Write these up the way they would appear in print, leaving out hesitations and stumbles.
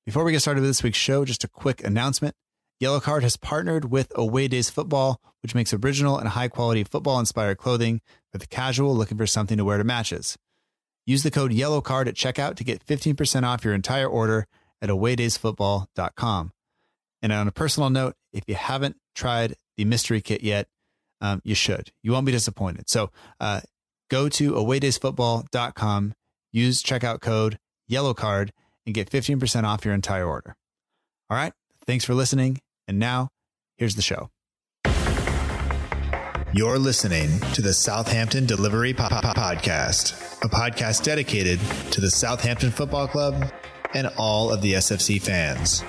Before we get started with this week's show, just a quick announcement. Yellow Card has partnered with Away Days Football, which makes original and high-quality football-inspired clothing for the casual looking for something to wear to matches. Use the code YELLOWCARD at checkout to get 15% off your entire order at awaydaysfootball.com. And on a personal note, if you haven't tried the mystery kit yet, you should. You won't be disappointed. So go to awaydaysfootball.com, use checkout code YELLOWCARD, and get 15% off your entire order. All right. Thanks for listening. And now, here's the show. You're listening to the Southampton Delivery Podcast, a podcast dedicated to the Southampton Football Club and all of the SFC fans.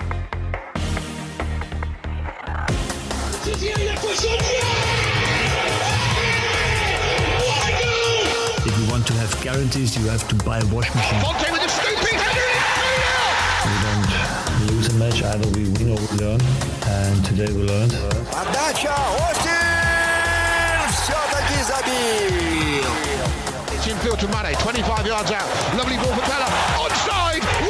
If you want to have guarantees, you have to buy a washing machine. Fonte with a scooping header. We don't lose a match, either we win or we learn. And today we learned. Подача, Остин! Все-таки забил! It's infield to Mane, 25 yards out. Lovely ball for Bella. Onside, 1-0.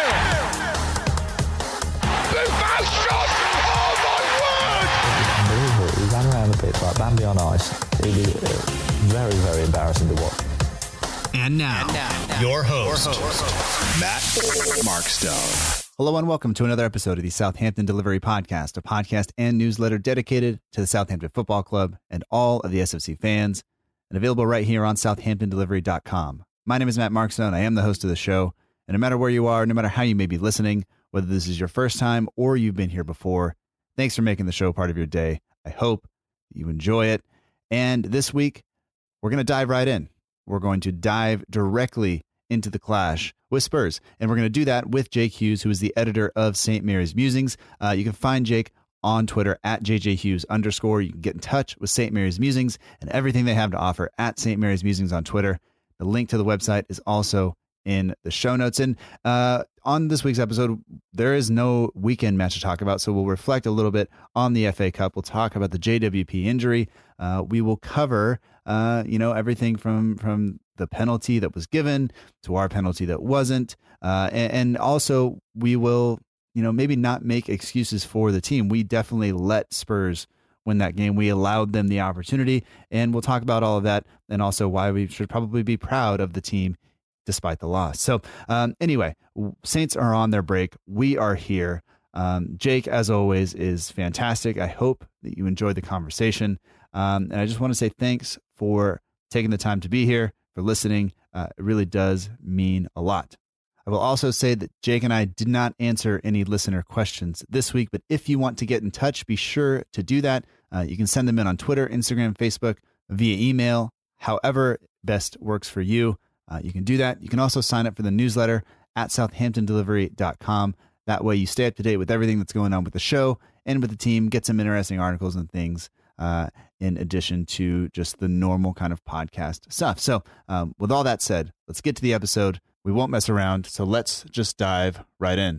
Buffon shot! Oh my word! Unbelievable. He ran around the pitch like Bambi on ice. It was very, very embarrassing to watch. And now, your host, Matt Markstone. Hello and welcome to another episode of the Southampton Delivery Podcast, a podcast and newsletter dedicated to the Southampton Football Club and all of the SFC fans, and available right here on southamptondelivery.com. My name is Matt Markstone. I am the host of the show, and no matter where you are, no matter how you may be listening, whether this is your first time or you've been here before, thanks for making the show part of your day. I hope you enjoy it. And this week, we're going to dive right in. We're going to dive directly into the clash with Spurs. And we're going to do that with Jake Hughes, who is the editor of St. Mary's Musings. You can find Jake on Twitter at JJHughes_. You can get in touch with St. Mary's Musings and everything they have to offer at St. Mary's Musings on Twitter. The link to the website is also in the show notes. And on this week's episode, there is no weekend match to talk about, so we'll reflect a little bit on the FA Cup. We'll talk about the JWP injury. We will cover everything from the penalty that was given to our penalty that wasn't. And also we will, maybe not make excuses for the team. We definitely let Spurs win that game. We allowed them the opportunity, and we'll talk about all of that and also why we should probably be proud of the team despite the loss. So anyway, Saints are on their break. We are here. Jake, as always, is fantastic. I hope that you enjoyed the conversation. And I just want to say thanks for taking the time to be here, for listening. It really does mean a lot. I will also say that Jake and I did not answer any listener questions this week, but if you want to get in touch, be sure to do that. You can send them in on Twitter, Instagram, Facebook, via email, however best works for you. You can do that. You can also sign up for the newsletter at southamptondelivery.com. That way you stay up to date with everything that's going on with the show and with the team, get some interesting articles and things in addition to just the normal kind of podcast stuff. So with all that said, let's get to the episode. We won't mess around, so let's just dive right in.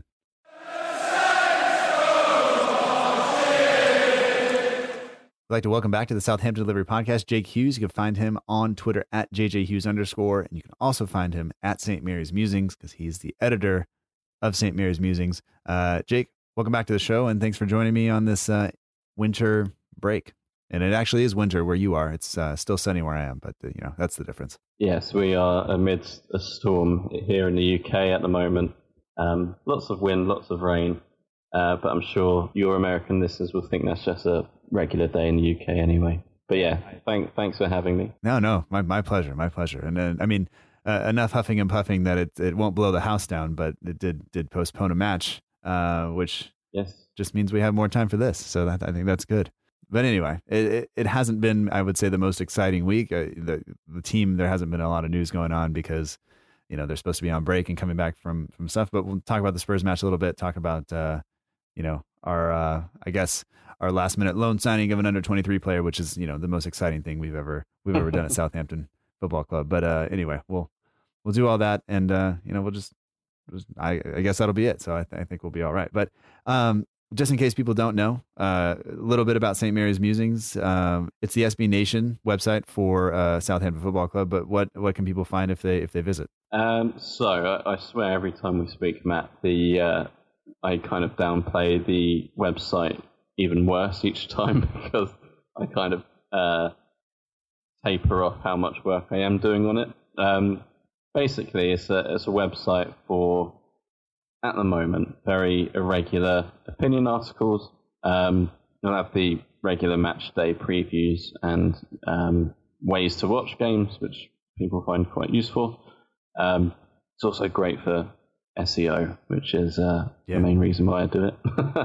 I'd like to welcome back to the Southampton Delivery Podcast, Jake Hughes. You can find him on Twitter at JJHughes_, and you can also find him at St. Mary's Musings because he's the editor of St. Mary's Musings. Jake, welcome back to the show, and thanks for joining me on this winter break. And it actually is winter where you are. It's still sunny where I am, but that's the difference. Yes, we are amidst a storm here in the UK at the moment. Lots of wind, lots of rain, but I'm sure your American listeners will think that's just a regular day in the UK anyway. But yeah, thanks for having me. No, my pleasure, my pleasure. And then, enough huffing and puffing that it won't blow the house down, but it did postpone a match, which just means we have more time for this. So I think that's good. But anyway, it hasn't been, I would say, the most exciting week. The team, there hasn't been a lot of news going on because, they're supposed to be on break and coming back from stuff. But we'll talk about the Spurs match a little bit, talk about, our last minute loan signing of an under 23 player, which is, the most exciting thing we've ever done at Southampton Football Club. But anyway, we'll do all that. And, we'll just I guess that'll be it. So I think we'll be all right. But just in case people don't know, a little bit about St. Mary's Musings. It's the SB Nation website for Southampton Football Club. But what can people find if they visit? So I swear every time we speak, Matt, the I kind of downplay the website even worse each time because I kind of taper off how much work I am doing on it. Basically, it's a website for, at the moment, very irregular opinion articles. You'll have the regular match day previews and ways to watch games, which people find quite useful. It's also great for SEO, which is the main reason why I do it.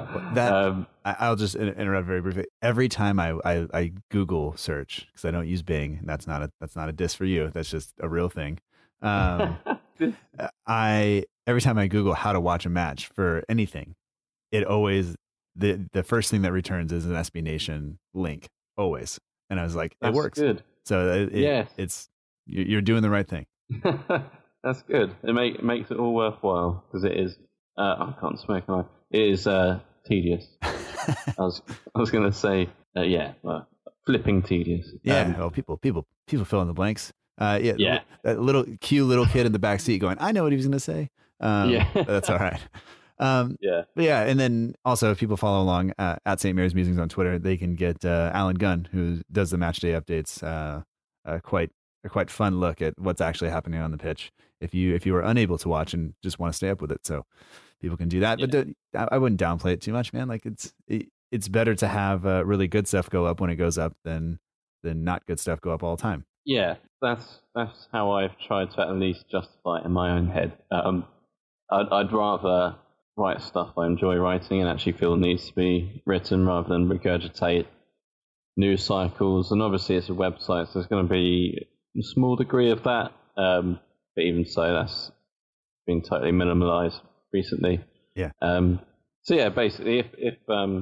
I'll just interrupt very briefly. Every time I Google search, because I don't use Bing, and that's not a diss for you. That's just a real thing. Every time I Google how to watch a match for anything, it always the first thing that returns is an SB Nation link always, and I was like, it works. Good. So it's you're doing the right thing. That's good. It makes it all worthwhile because it is. I can't smoke. It is tedious. I was going to say, flipping tedious. Yeah. Well, people fill in the blanks. That little kid in the back seat going, I know what he was going to say. But that's all right. And then also if people follow along at St. Mary's Musings on Twitter, they can get Alan Gunn, who does the match day updates. A quite fun look at what's actually happening on the pitch if you are unable to watch and just want to stay up with it. So people can do that, but I wouldn't downplay it too much, man. Like it's better to have really good stuff go up when it goes up than not good stuff go up all the time. Yeah, that's how I've tried to at least justify it in my own head. I'd rather write stuff I enjoy writing and actually feel it needs to be written rather than regurgitate news cycles. And obviously it's a website, so there's going to be a small degree of that. But even so, that's been totally minimalized recently. Yeah. So yeah, basically, if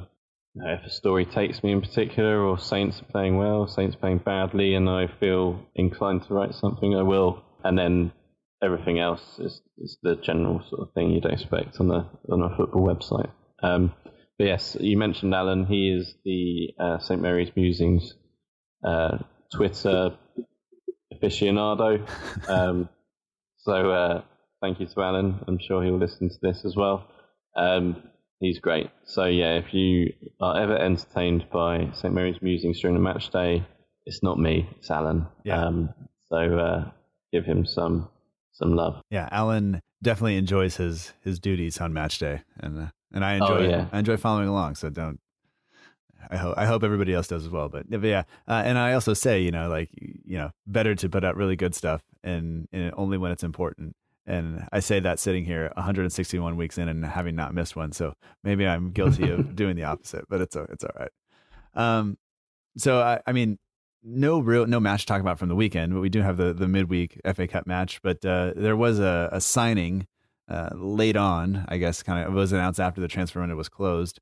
a story takes me in particular, or Saints are playing well, Saints playing badly, and I feel inclined to write something, I will. And then everything else is the general sort of thing you'd expect on a football website. But yes, you mentioned Alan. He is the St. Mary's Musings Twitter aficionado. So thank you to Alan. I'm sure he'll listen to this as well. He's great. So yeah, if you are ever entertained by St. Mary's Musings during a match day, it's not me, it's Alan. Yeah. So give him some love. Yeah, Alan definitely enjoys his duties on match day, and I enjoy following along. So I hope everybody else does as well. But yeah, and I also say, better to put out really good stuff and only when it's important. And I say that sitting here 161 weeks in and having not missed one. So maybe I'm guilty of doing the opposite, but it's all right. So I mean, no match to talk about from the weekend, but we do have the midweek FA Cup match. But there was a signing late on, I guess, kind of. It was announced after the transfer window was closed.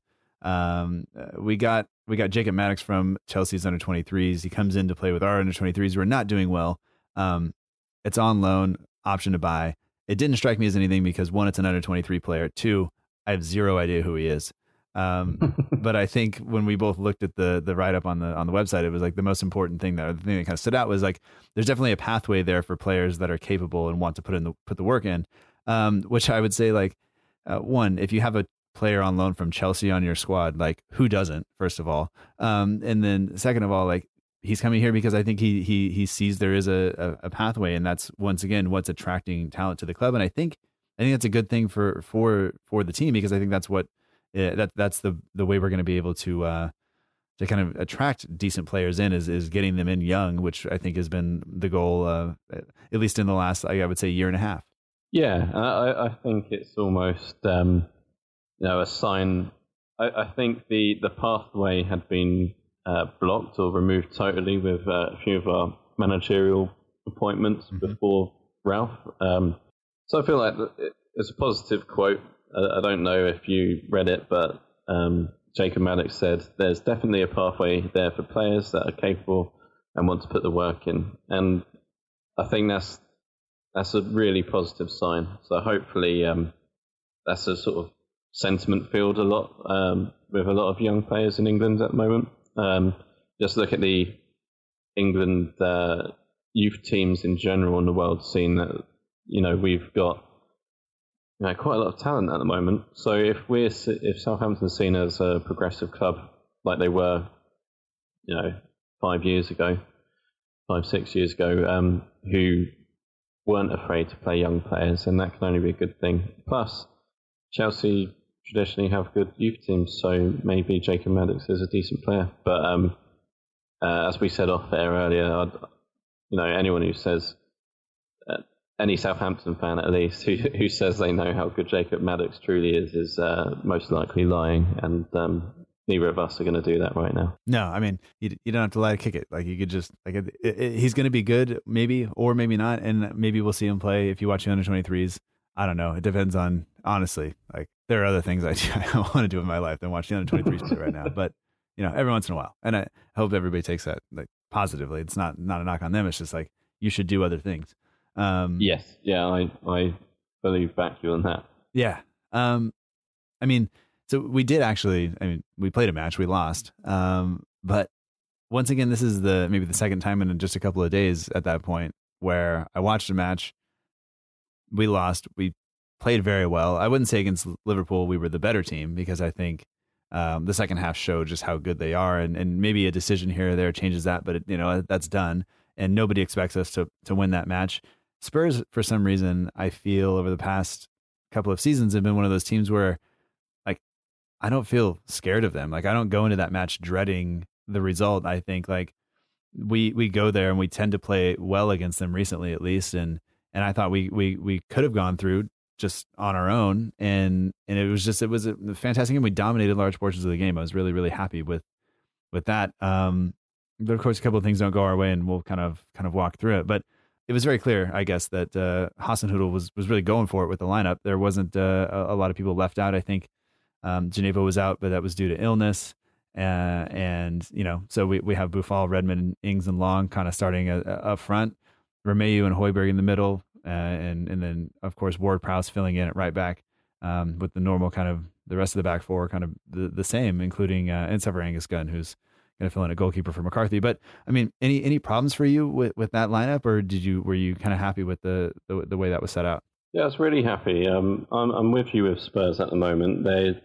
We got Jacob Maddox from Chelsea's under-23s. He comes in to play with our under-23s. We're not doing well. It's on loan, option to buy. It didn't strike me as anything because one, it's an under-23 player. Two, I have zero idea who he is. But I think when we both looked at the write-up on the website, it was like the most important thing the thing that kind of stood out was like there's definitely a pathway there for players that are capable and want to put the work in. Which I would say, like, one, if you have a player on loan from Chelsea on your squad, like, who doesn't, first of all? And then second of all, like, he's coming here because I think he sees there is a pathway, and that's once again what's attracting talent to the club. And I think that's a good thing for the team, because I think that's what that's the way we're going to be able to kind of attract decent players in is getting them in young, which I think has been the goal, at least in the last, I would say, year and a half. Yeah, I think it's almost a sign. I think the pathway had been blocked or removed totally with a few of our managerial appointments before Ralph. So I feel like it's a positive quote. I don't know if you read it, but Jacob Maddox said there's definitely a pathway there for players that are capable and want to put the work in. And I think that's a really positive sign. So hopefully that's a sort of sentiment filled a lot with a lot of young players in England at the moment. Just look at the England youth teams in general in the world scene. That we've got quite a lot of talent at the moment. So if Southampton's seen as a progressive club like they were, 5 years ago, 6 years ago, who weren't afraid to play young players, and that can only be a good thing. Plus, Chelsea traditionally have good youth teams, so maybe Jacob Maddox is a decent player. But as we said off air earlier, anyone who says, any Southampton fan at least, who says they know how good Jacob Maddox truly is most likely lying, and neither of us are going to do that right now. No, I mean, you don't have to lie to kick it. Like, you could just, he's going to be good, maybe, or maybe not, and maybe we'll see him play if you watch the under-23s. I don't know. It depends on, honestly, like, there are other things I want to do in my life than watch the under-23s play right now. But, every once in a while. And I hope everybody takes that positively. It's not a knock on them. It's just like, you should do other things. Yes. Yeah, I fully back you on that. Yeah. I mean, so we did actually, we played a match, we lost. But once again, this is maybe the second time in just a couple of days at that point where I watched a match, we lost. We played very well. I wouldn't say against Liverpool we were the better team, because I think the second half showed just how good they are, and maybe a decision here or there changes that, but that's done, and nobody expects us to win that match. Spurs, for some reason, I feel over the past couple of seasons have been one of those teams where, like, I don't feel scared of them. Like, I don't go into that match dreading the result. I think, like, we go there and we tend to play well against them recently, at least, and I thought we could have gone through just on our own, and it was a fantastic game. We dominated large portions of the game. I was really, really happy with that. But of course, a couple of things don't go our way, and we'll kind of walk through it. But it was very clear, I guess, that Hasenhüttl was really going for it with the lineup. There wasn't a lot of people left out. I think Geneva was out, but that was due to illness. And so we have Boufal, Redmond, Ings, and Long kind of starting up front, Romeu and Højbjerg in the middle, and then of course Ward-Prowse filling in at right back, with the normal kind of the rest of the back four kind of the same, including except for Angus Gunn, who's going to fill in a goalkeeper for McCarthy. But I mean, any problems for you with that lineup, or were you kind of happy with the way that was set out? Yeah, I was really happy. I'm with you with Spurs at the moment.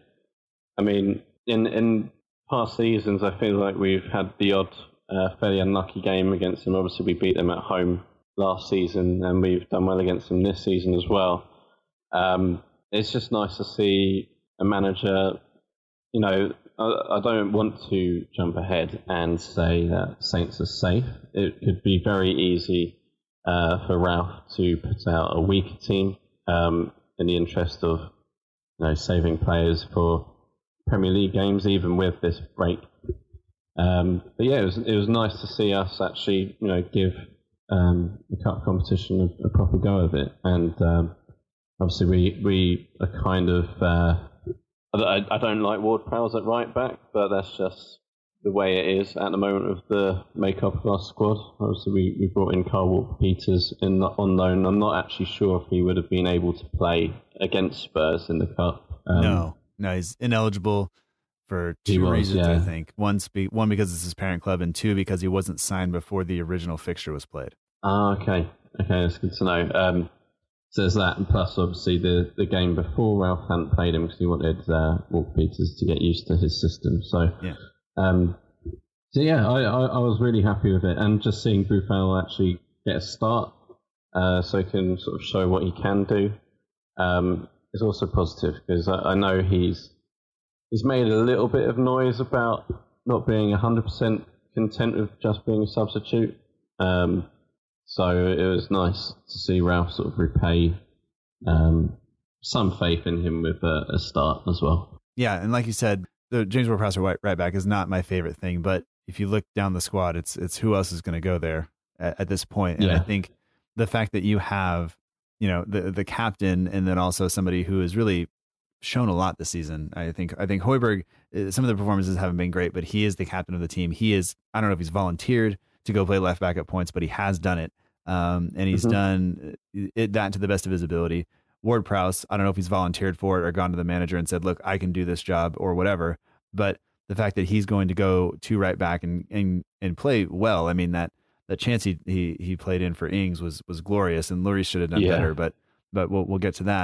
In past seasons, I feel like we've had the odd fairly unlucky game against them. Obviously, we beat them at home last season, and we've done well against them this season as well. It's just nice to see a manager. I don't want to jump ahead and say that Saints are safe. It could be very easy for Ralph to put out a weaker team in the interest of saving players for Premier League games, even with this break. But yeah, it was nice to see us actually give the cup competition a proper go of it. And obviously we are kind of. I don't like Ward-Prowse at right back, but that's just the way it is at the moment of the makeup of our squad. Obviously, we brought in Carl Walker-Peters on loan. I'm not actually sure if he would have been able to play against Spurs in the cup. No, he's ineligible for two reasons, yeah. I think. One because it's his parent club, and two because he wasn't signed before the original fixture was played. Okay, that's good to know. So there's that, and plus obviously the game before Ralph hadn't played him because he wanted Walker-Peters to get used to his system. So yeah, I was really happy with it, and just seeing Boufal actually get a start, so he can sort of show what he can do, is also positive, because I know he's made a little bit of noise about not being 100% content with just being a substitute. So it was nice to see Ralph sort of repay some faith in him with a start as well. Yeah, and like you said, the James Ward-Prowse right back is not my favorite thing, but if you look down the squad, it's who else is going to go there at this point. And I think the fact that you have, the captain, and then also somebody who has really shown a lot this season. I think Højbjerg, some of the performances haven't been great, but he is the captain of the team. He is, I don't know if he's volunteered to go play left back at points, but he has done it. And he's done that to the best of his ability. Ward-Prowse, I don't know if he's volunteered for it or gone to the manager and said, look, I can do this job or whatever. But the fact that he's going to go to right back and play well, I mean, that chance he played in for Ings was glorious, and Lloris should have done better, but we'll get to that.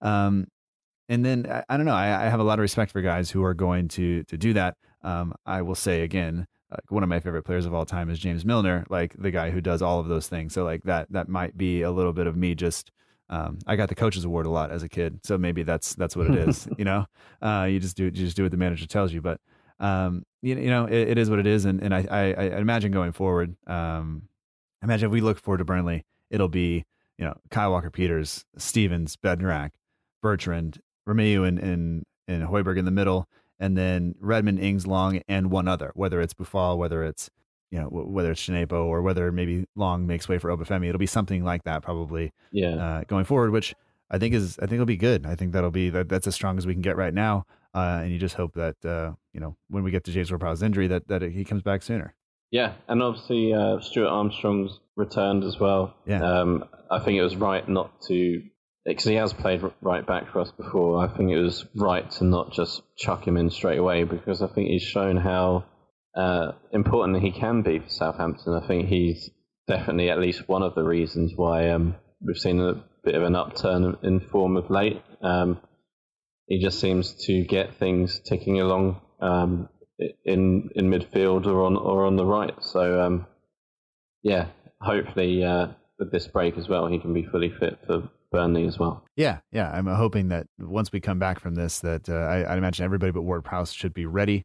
And then I don't know. I have a lot of respect for guys who are going to do that. I will say again, one of my favorite players of all time is James Milner, like the guy who does all of those things. So like that might be a little bit of me just. I got the coach's award a lot as a kid, so maybe that's what it is. You just do what the manager tells you. But it is what it is, and I imagine going forward. Imagine if we look forward to Burnley, it'll be Kyle Walker-Peters, Stevens, Bednarak, Bertrand, Romeu, and Højbjerg in the middle, and then Redmond, Ings, Long, and one other. Whether it's Boufal, whether it's Shanepo, or whether maybe Long makes way for Obafemi, it'll be something like that probably. Yeah. Going forward, which I think it'll be good. I think that's as strong as we can get right now. And you just hope that when we get to James Ward-Prowse's injury that he comes back sooner. Yeah, and obviously Stuart Armstrong's returned as well. Yeah. I think it was right not to, because he has played right back for us before. I think it was right to not just chuck him in straight away, because I think he's shown how important he can be for Southampton. I think he's definitely at least one of the reasons why we've seen a bit of an upturn in form of late. He just seems to get things ticking along in midfield or on the right. So hopefully with this break as well, he can be fully fit for Burnley as well. Yeah. I'm hoping that once we come back from this, that I imagine everybody but Ward-Prowse should be ready.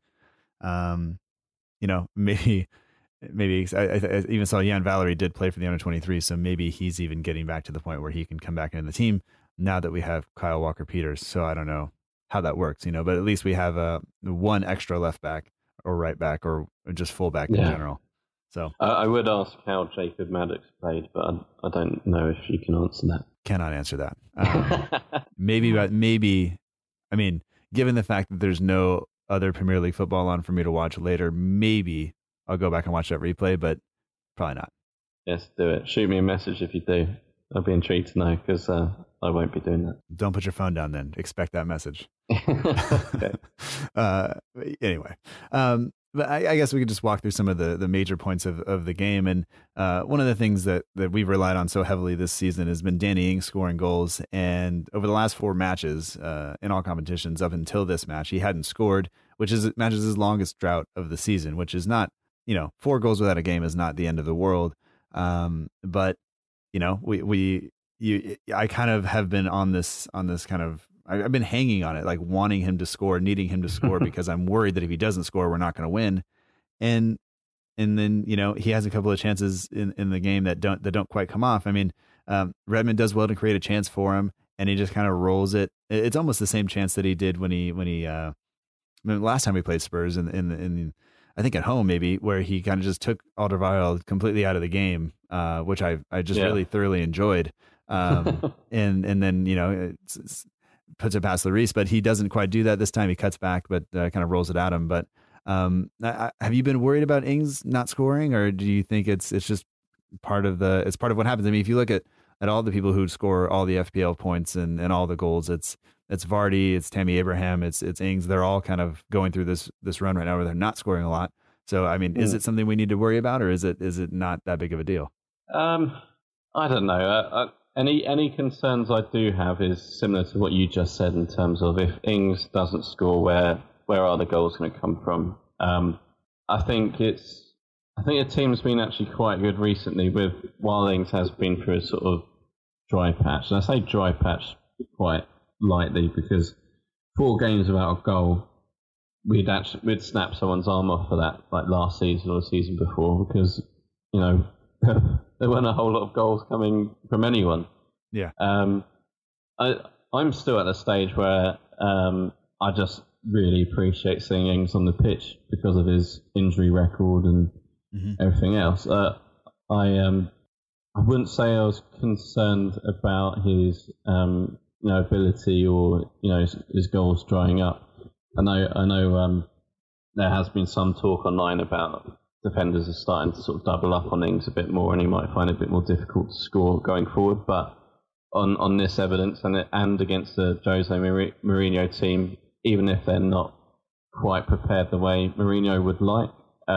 Maybe I even saw Jan Valery did play for the under-23, so maybe he's even getting back to the point where he can come back into the team now that we have Kyle Walker-Peters. So I don't know how that works, but at least we have one extra left back or right back or just full back in general. So I would ask how Jacob Maddox played, but I don't know if you can answer that. Cannot answer that. Maybe, I mean, given the fact that there's no other Premier League football on for me to watch later, maybe I'll go back and watch that replay, but probably not. Yes, do it. Shoot me a message if you do. I'll be intrigued to know, because I won't be doing that. Don't put your phone down then. Expect that message. Anyway, but I guess we could just walk through some of the major points of the game. And one of the things that we've relied on so heavily this season has been Danny Ings scoring goals. And over the last 4 matches in all competitions up until this match, he hadn't scored, which matches his longest drought of the season, which is not, 4 goals without a game is not the end of the world. But I kind of have been on this kind of, I've been hanging on it, like wanting him to score, needing him to score, because I'm worried that if he doesn't score, we're not going to win. And then, he has a couple of chances in the game that don't quite come off. I mean, Redmond does well to create a chance for him, and he just kind of rolls it. It's almost the same chance that he did when he last time we played Spurs in I think at home maybe, where he kind of just took Alderweireld completely out of the game, which I just really thoroughly enjoyed. And then, it's puts it past Lloris, but he doesn't quite do that this time. He cuts back, but kind of rolls it at him. But have you been worried about Ings not scoring, or do you think it's just part of what happens? I mean, if you look at all the people who score all the FPL points and all the goals, it's Vardy, it's Tammy Abraham, it's Ings. They're all kind of going through this run right now where they're not scoring a lot. So, I mean, is it something we need to worry about, or is it not that big of a deal? I don't know. Any concerns I do have is similar to what you just said in terms of if Ings doesn't score, where are the goals going to come from? I think the team's been actually quite good recently, while Ings has been through a sort of dry patch. And I say dry patch quite lightly, because 4 games without a goal, we'd snap someone's arm off for that, like last season or the season before, because there weren't a whole lot of goals coming from anyone. Yeah. I'm still at a stage where I just really appreciate seeing Ings on the pitch because of his injury record and everything else. I wouldn't say I was concerned about his ability or his goals drying up. I know there has been some talk online about defenders are starting to sort of double up on Ings a bit more, and he might find it a bit more difficult to score going forward. But on this evidence and against the Jose Mourinho team, even if they're not quite prepared the way Mourinho would like,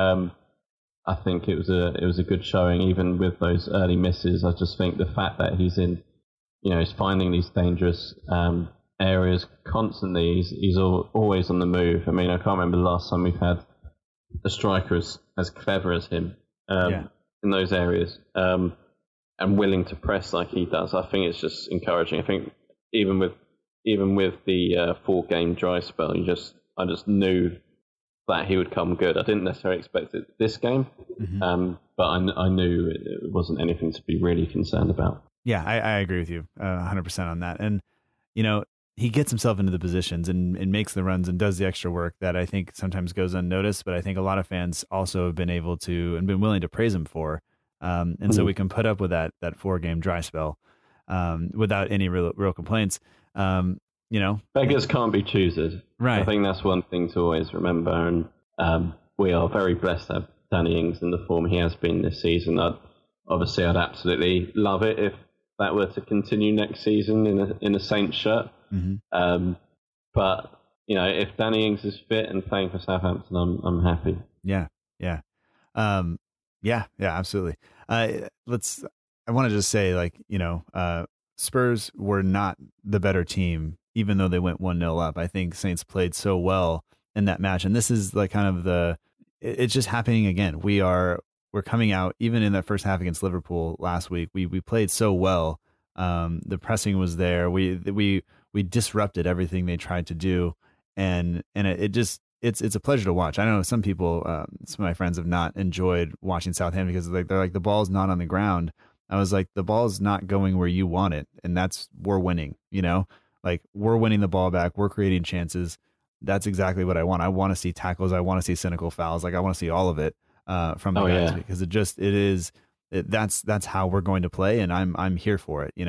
I think it was a good showing, even with those early misses. I just think the fact that he's in, he's finding these dangerous areas constantly. He's always on the move. I mean, I can't remember the last time we've had a striker as clever as him in those areas and willing to press like he does. I think it's just encouraging. I think even with the 4-game dry spell, I just knew that he would come good. I didn't necessarily expect it this game, but I knew it wasn't anything to be really concerned about. Yeah, I agree with you 100% on that. And, he gets himself into the positions and makes the runs and does the extra work that I think sometimes goes unnoticed, but I think a lot of fans also have been able to and been willing to praise him for. So we can put up with that 4-game dry spell without any real complaints. Beggars can't be choosers. Right. I think that's one thing to always remember. And we are very blessed to have Danny Ings in the form he has been this season. I'd absolutely love it if that were to continue next season in a Saints shirt. But if Danny Ings is fit and playing for Southampton, I'm happy. Yeah, absolutely. I want to just say, Spurs were not the better team, even though they went 1-0 up. I think Saints played so well in that match, and this is like kind of it's just happening again. We're coming out, even in that first half against Liverpool last week. We played so well. The pressing was there. We disrupted everything they tried to do, and it's a pleasure to watch. I know some people, some of my friends have not enjoyed watching Southampton because they're like, the ball's not on the ground. I was like, the ball's not going where you want it, and we're winning. We're winning the ball back. We're creating chances. That's exactly what I want. I want to see tackles. I want to see cynical fouls. I want to see all of it from the guys because that's how we're going to play, and I'm here for it.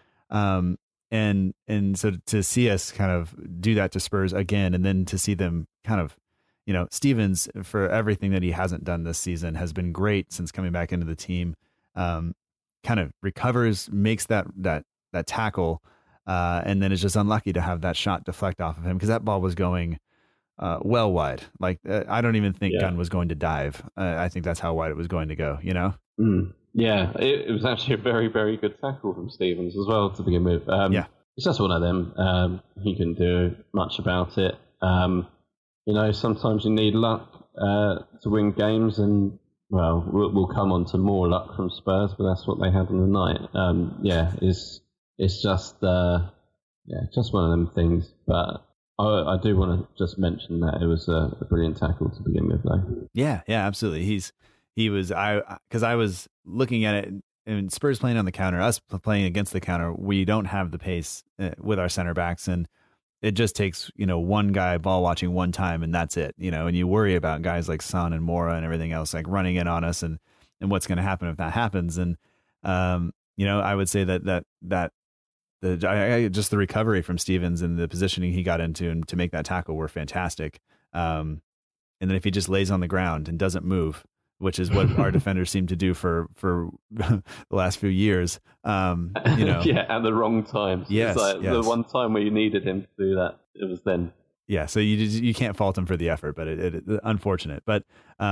And so to see us kind of do that to Spurs again, and then to see them kind of, Stevens, for everything that he hasn't done this season, has been great since coming back into the team. Kind of recovers, makes that tackle, and then is just unlucky to have that shot deflect off of him because that ball was going well wide. I don't even think Gunn was going to dive. I think that's how wide it was going to go. Yeah, it was actually a very, very good tackle from Stevens as well to begin with. It's just one of them. He couldn't do much about it. Sometimes you need luck to win games, and we'll come on to more luck from Spurs, but that's what they had on the night. It's just one of them things. But I do want to just mention that it was a brilliant tackle to begin with, though. Yeah, absolutely. He was because I was looking at it, and Spurs playing on the counter, us playing against the counter. We don't have the pace with our center backs, and it just takes one guy ball watching one time, and that's it. And you worry about guys like Son and Mora and everything else like running in on us, and what's going to happen if that happens. And I would say that just the recovery from Stevens and the positioning he got into and to make that tackle were fantastic. And then if he just lays on the ground and doesn't move, which is what our defenders seem to do for the last few years. At the wrong times. Yes, the one time where you needed him to do that, it was then. Yeah, so you can't fault him for the effort, but it unfortunate. But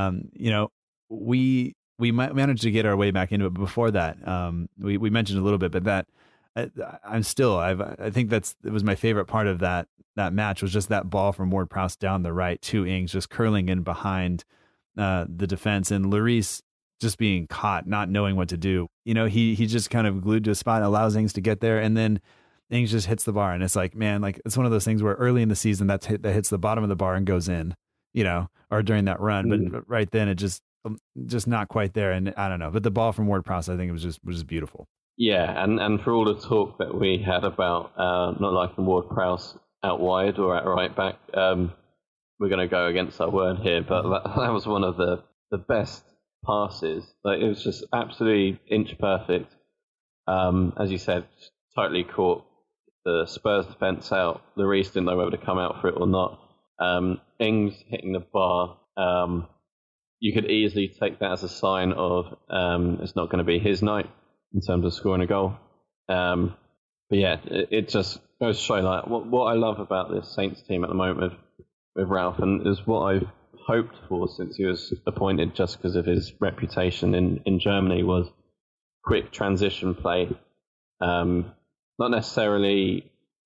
we might manage to get our way back into it. But before that, we mentioned a little bit, but that I think it was my favorite part of that match was just that ball from Ward-Prowse down the right to Ings, just curling in behind the defense, and Lloris just being caught, not knowing what to do. He just kind of glued to a spot, allows Ings to get there, and then Ings just hits the bar, and it's like, man, it's one of those things where early in the season that hits the bottom of the bar and goes in, or during that run, but right then it just not quite there, and I don't know. But the ball from Ward-Prowse, I think it was just beautiful. Yeah, and for all the talk that we had about not liking Ward-Prowse out wide or at right back, we're going to go against our word here, but that was one of the best passes. It was just absolutely inch perfect. As you said, totally caught the Spurs defence out. Lloris didn't know whether to come out for it or not. Ings hitting the bar. You could easily take that as a sign of it's not going to be his night in terms of scoring a goal. But yeah, it just goes to show what I love about this Saints team at the moment with Ralph, and is what I've hoped for since he was appointed, just because of his reputation in Germany, was quick transition play. Not necessarily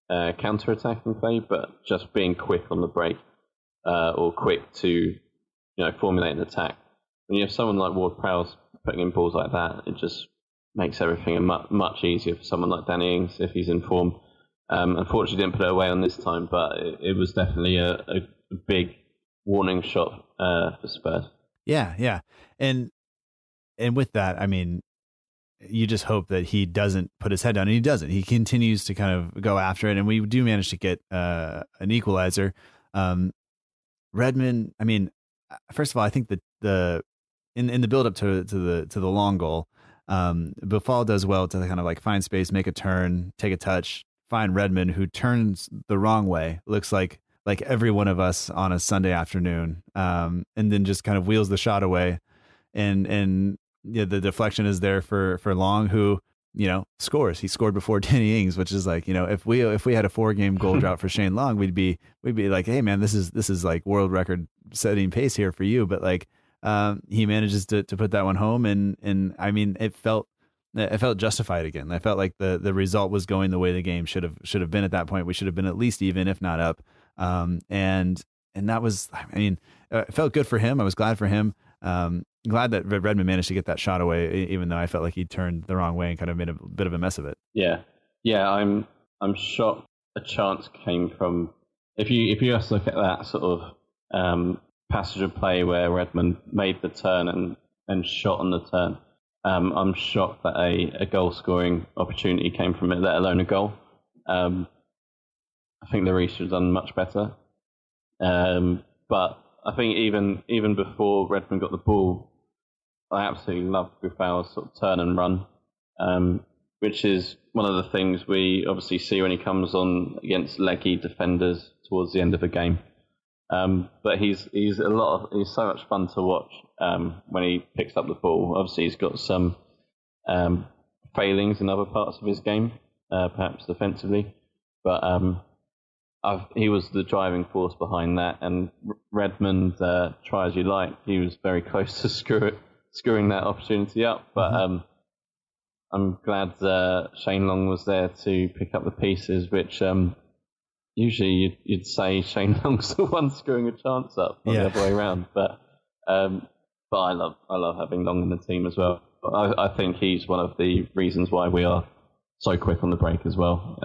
counter-attacking play, but just being quick on the break or quick to formulate an attack. When you have someone like Ward-Prowse putting in balls like that, it just makes everything much easier for someone like Danny Ings if he's in form. Unfortunately, didn't put it away on this time, but it was definitely a big warning shot for Spurs. Yeah. And with that, I mean, you just hope that he doesn't put his head down, and he doesn't. He continues to kind of go after it, and we do manage to get an equalizer. Redmond, I mean, first of all, I think that in the build up to the long goal, Boufal does well to kind of like find space, make a turn, take a touch, find Redmond, who turns the wrong way, looks like every one of us on a Sunday afternoon, and then just kind of wheels the shot away, and the deflection is there for Long, who scores. He scored before Danny Ings, which is like, if we had a 4-game goal drought for Shane Long, we'd be like, hey man, this is like world record setting pace here for you. But like, he manages to put that one home, and I mean, it felt justified again. I felt like the result was going the way the game should have been at that point. We should have been at least even, if not up. And that was, I mean, it felt good for him. I was glad for him. Glad that Redmond managed to get that shot away, even though I felt like he turned the wrong way and kind of made a bit of a mess of it. Yeah. I'm shocked a chance came from, if you just look at that sort of passage of play where Redmond made the turn and shot on the turn. I'm shocked that a goal scoring opportunity came from it, let alone a goal. I think Lloris should have done much better. But I think even before Redmond got the ball, I absolutely loved Boufal's sort of turn and run, which is one of the things we obviously see when he comes on against leggy defenders towards the end of a game. But he's so much fun to watch when he picks up the ball. Obviously, he's got some failings in other parts of his game, perhaps defensively, but he was the driving force behind that. And Redmond, try as you like, he was very close to screwing that opportunity up. But I'm glad Shane Long was there to pick up the pieces, which usually you'd say Shane Long's the one screwing a chance up, not the other way around. But I love having Long in the team as well. I think he's one of the reasons why we are so quick on the break as well.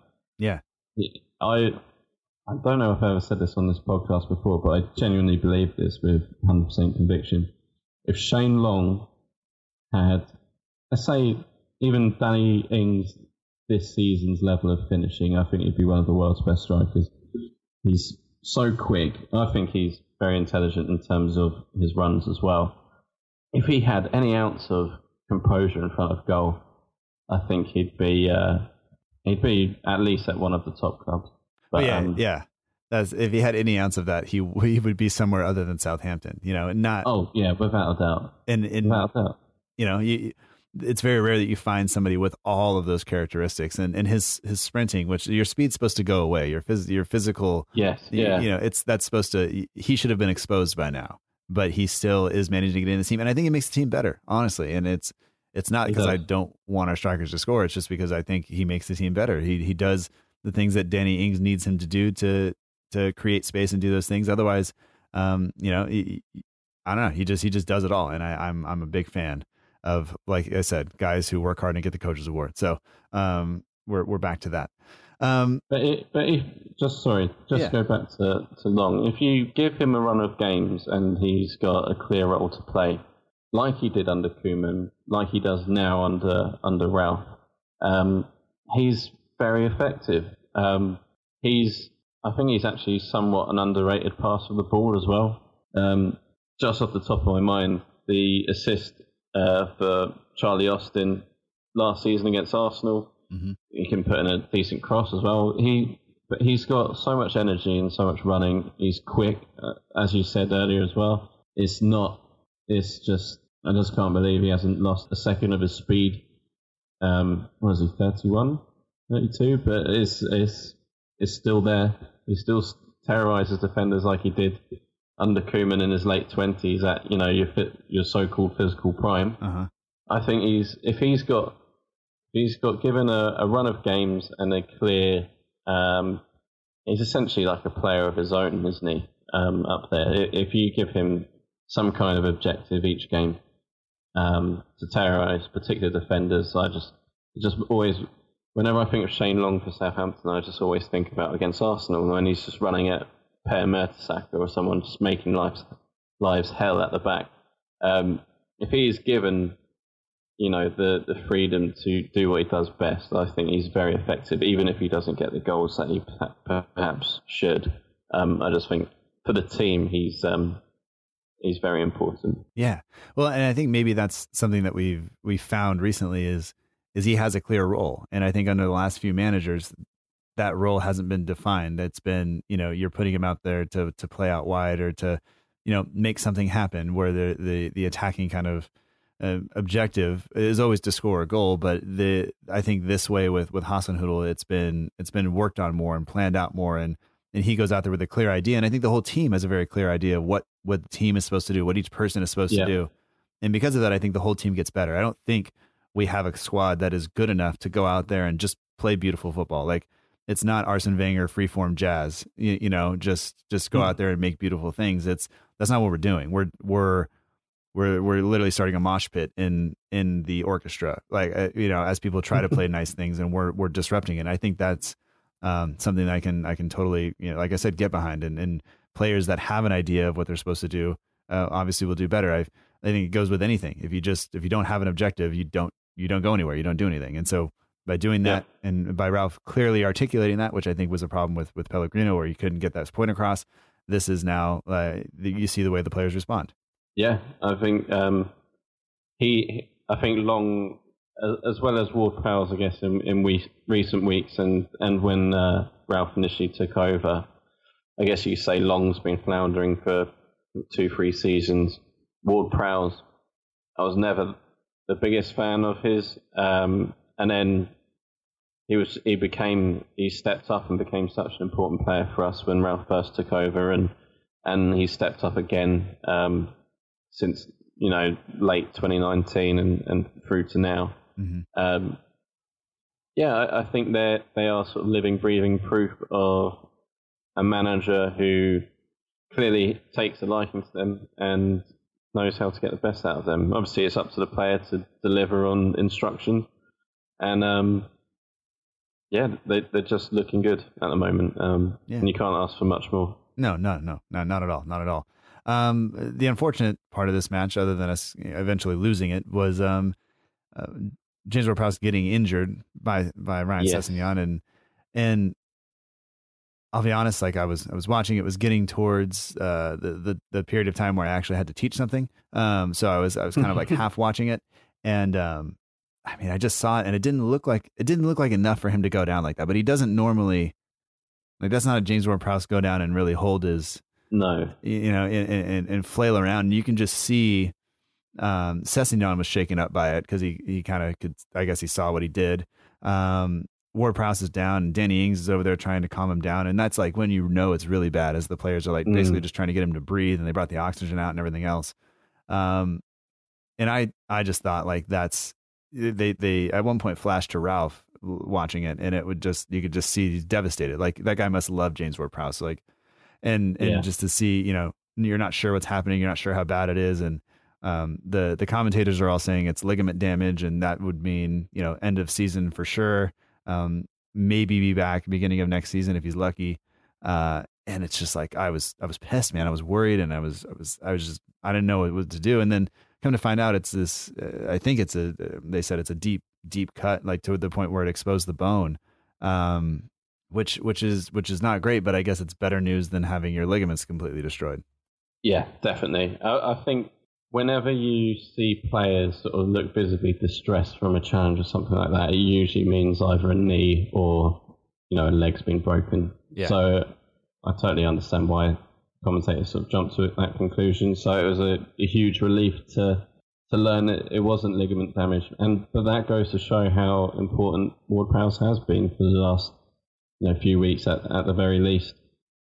I don't know if I've ever said this on this podcast before, but I genuinely believe this with 100% conviction. If Shane Long had, let's say, even Danny Ings this season's level of finishing, I think he'd be one of the world's best strikers. He's so quick. I think he's very intelligent in terms of his runs as well. If he had any ounce of composure in front of goal, I think he'd be at least at one of the top clubs. But, if he had any ounce of that, he would be somewhere other than Southampton. Not. Oh yeah, without a doubt. Without a doubt. It's very rare that you find somebody with all of those characteristics, and his sprinting, which your speed's supposed to go away, your physical. Yes. Yeah. That's supposed to. He should have been exposed by now, but he still is managing to get in the team, and I think it makes the team better, honestly. And it's not because I don't want our strikers to score. It's just because I think he makes the team better. He does the things that Danny Ings needs him to do to create space and do those things. Otherwise, I don't know. He just does it all, and I'm a big fan of, like I said, guys who work hard and get the coach's award. So we're back to that. Go back to Long. If you give him a run of games and he's got a clear role to play, like he did under Koeman, like he does now under Ralph, he's very effective. I think he's actually somewhat an underrated passer of the ball as well. Just off the top of my mind, the assist for Charlie Austin last season against Arsenal, he can put in a decent cross as well. But he's got so much energy and so much running. He's quick, as you said earlier as well. I just can't believe he hasn't lost a second of his speed. What is he, 31, 32? But it's still there. He still terrorizes defenders like he did under Koeman in his late 20s at your so-called physical prime. I think if he's got given a run of games and a clear He's essentially like a player of his own, isn't he? Up there, if you give him some kind of objective each game to terrorise particular defenders, I just always, whenever I think of Shane Long for Southampton, I just always think about against Arsenal when he's just running at Per Mertesacker or someone, just making lives hell at the back. If he's given, the freedom to do what he does best, I think he's very effective, even if he doesn't get the goals that he perhaps should. I just think for the team, he's very important. Yeah. Well, and I think maybe that's something that we've found recently is he has a clear role. And I think under the last few managers, that role hasn't been defined. It's been, you're putting him out there to play out wide or to, make something happen, where the attacking kind of objective is always to score a goal. But I think this way with Hasenhüttl, it's been worked on more and planned out more, and he goes out there with a clear idea. And I think the whole team has a very clear idea of what the team is supposed to do, what each person is supposed to do. And because of that, I think the whole team gets better. I don't think we have a squad that is good enough to go out there and just play beautiful football. Like, it's not Arsene Wenger freeform jazz, just go out there and make beautiful things. That's not what we're doing. We're literally starting a mosh pit in the orchestra, like, as people try to play nice things, and we're disrupting it. And I think that's something that I can totally, like I said, get behind, and players that have an idea of what they're supposed to do, obviously will do better. I think it goes with anything. If you don't have an objective, you don't go anywhere. You don't do anything. And so by doing that, and by Ralph clearly articulating that, which I think was a problem with Pellegrino, where he couldn't get that point across, this is now you see the way the players respond. Yeah, I think I think Long, as well as Ward-Prowse, I guess, in recent weeks, and when Ralph initially took over, I guess you could say Long's been floundering for 2-3 seasons. Ward-Prowse, I was never the biggest fan of his, and then he stepped up and became such an important player for us when Ralph first took over, and he stepped up again since late 2019 and through to now. Mm-hmm. I think they are sort of living, breathing proof of a manager who clearly takes a liking to them and knows how to get the best out of them. Obviously, it's up to the player to deliver on instruction, and they're just looking good at the moment, and you can't ask for much more. No, not at all, not at all. The unfortunate part of this match, other than us eventually losing it, was James Ward-Prowse getting injured by Ryan Sessegnon, and I'll be honest, like I was watching, it was getting towards the period of time where I actually had to teach something. So I was kind of like half watching it, and I just saw it, and it didn't look like enough for him to go down like that. But he doesn't normally, like, that's not a James Ward-Prowse go down and really hold his and flail around. And you can just see Sessegnon was shaken up by it because he kind of could, I guess he saw what he did. Ward-Prowse is down, and Danny Ings is over there trying to calm him down. And that's like when it's really bad, as the players are like basically just trying to get him to breathe, and they brought the oxygen out and everything else. And I just thought, like, that's, they at one point flashed to Ralph watching it, and you could just see he's devastated. Like, that guy must love James Ward-Prowse. Like, and just to see, you're not sure what's happening. You're not sure how bad it is. And the commentators are all saying it's ligament damage, and that would mean, end of season for sure. Maybe be back beginning of next season if he's lucky. And it's just like, I was pissed, man. I was worried, and I didn't know what to do. And then come to find out, it's this, I think they said it's a deep cut, like to the point where it exposed the bone. Which is not great, but I guess it's better news than having your ligaments completely destroyed. Yeah, definitely. I think whenever you see players sort of look visibly distressed from a challenge or something like that, it usually means either a knee or, a leg's been broken. Yeah. So I totally understand why commentators sort of jumped to that conclusion. So it was a huge relief to learn that it wasn't ligament damage. But that goes to show how important Ward-Prowse has been for the last few weeks at the very least.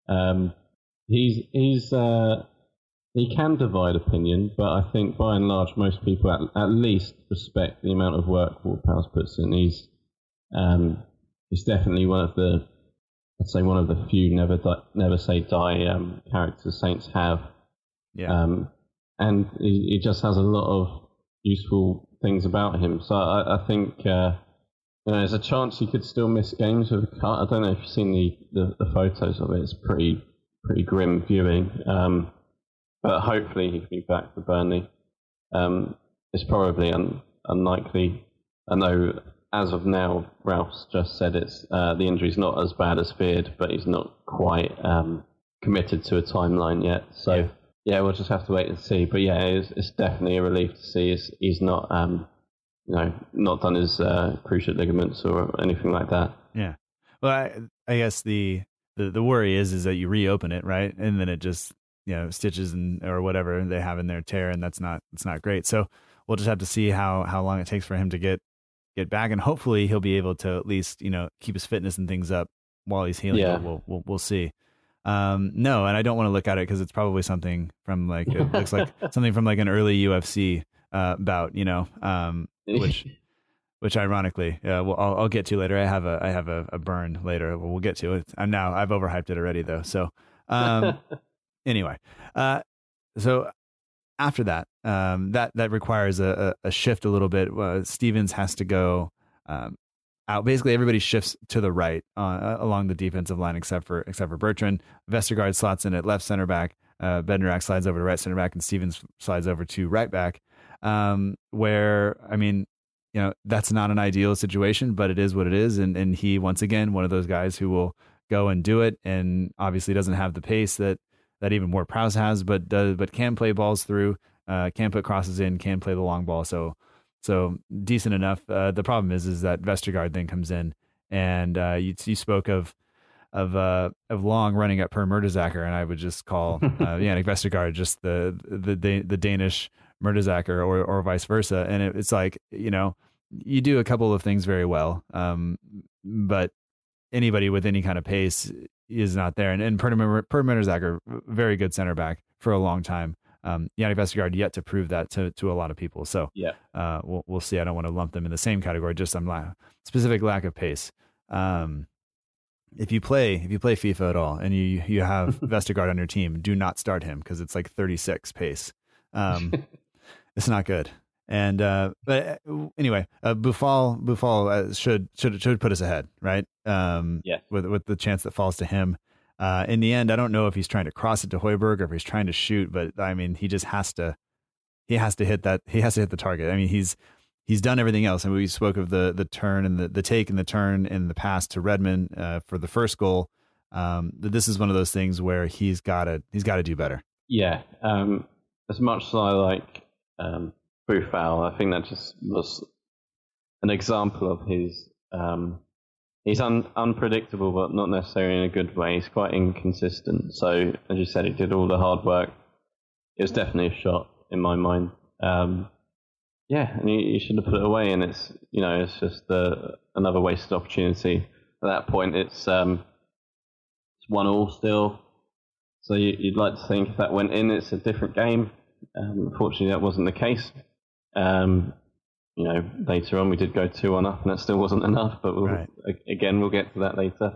He can divide opinion, but I think by and large most people at least respect the amount of work Ward-Prowse puts in. He's definitely one of the I'd say one of the few never say die characters Saints have. Yeah. And he just has a lot of useful things about him. So I think there's a chance he could still miss games with a cut. I don't know if you've seen the photos of it. It's pretty grim viewing. But hopefully he can be back for Burnley. It's probably unlikely. I know as of now, Ralph's just said it's the injury's not as bad as feared, but he's not quite committed to a timeline yet. So yeah, we'll just have to wait and see. But yeah, it's definitely a relief to see he's not not done his cruciate ligaments or anything like that. Yeah. Well, I guess the worry is that you reopen it, right, and then it just stitches or whatever they have in their tear, and it's not great. So we'll just have to see how long it takes for him to get back, and hopefully he'll be able to at least keep his fitness and things up while he's healing. Yeah. We'll see. No, and I don't want to look at it because it's probably something from it looks like something from an early UFC bout, which ironically, I'll get to later. I have a burn later. We'll get to it. I've overhyped it already though. So anyway, so after that, that requires a shift a little bit. Stevens has to go out. Basically, everybody shifts to the right along the defensive line except for Bertrand. Vestergaard slots in at left center back. Bednarak slides over to right center back, and Stevens slides over to right back. Where that's not an ideal situation, but it is what it is. And he, once again, one of those guys who will go and do it, and obviously doesn't have the pace that even Ward-Prowse has, but can play balls through, can put crosses in, can play the long ball. So decent enough. The problem is that Vestergaard then comes in, and you spoke of Long running at Per Mertesacker, and I would just call Yannick Vestergaard just the Danish Mertesacker or vice versa. And it's like, you do a couple of things very well, but anybody with any kind of pace is not there. And Per Mertesacker, very good center back for a long time. Yannick Vestergaard yet to prove that to a lot of people. So yeah, we'll see. I don't want to lump them in the same category, just some specific lack of pace. If you play FIFA at all and you have Vestergaard on your team, do not start him because it's 36 pace. It's not good. And but anyway, Buffal should put us ahead, right? With the chance that falls to him. In the end, I don't know if he's trying to cross it to Højbjerg or if he's trying to shoot, but I mean, he just has to hit that. He has to hit the target. I mean, he's done everything else. And we spoke of the turn and the take and the turn and the pass to Redmond for the first goal. This is one of those things where he's got to do better. Yeah. As much as I like Buffal, I think that just was an example of his. He's unpredictable, but not necessarily in a good way. He's quite inconsistent. So, as you said, he did all the hard work. It was definitely a shot in my mind. And he should have put it away. And it's just another wasted opportunity. At that point, it's 1-1 still. So you'd like to think if that went in, it's a different game. Unfortunately, that wasn't the case. Later on we did go 2-1 up, and that still wasn't enough. But we'll get to that later.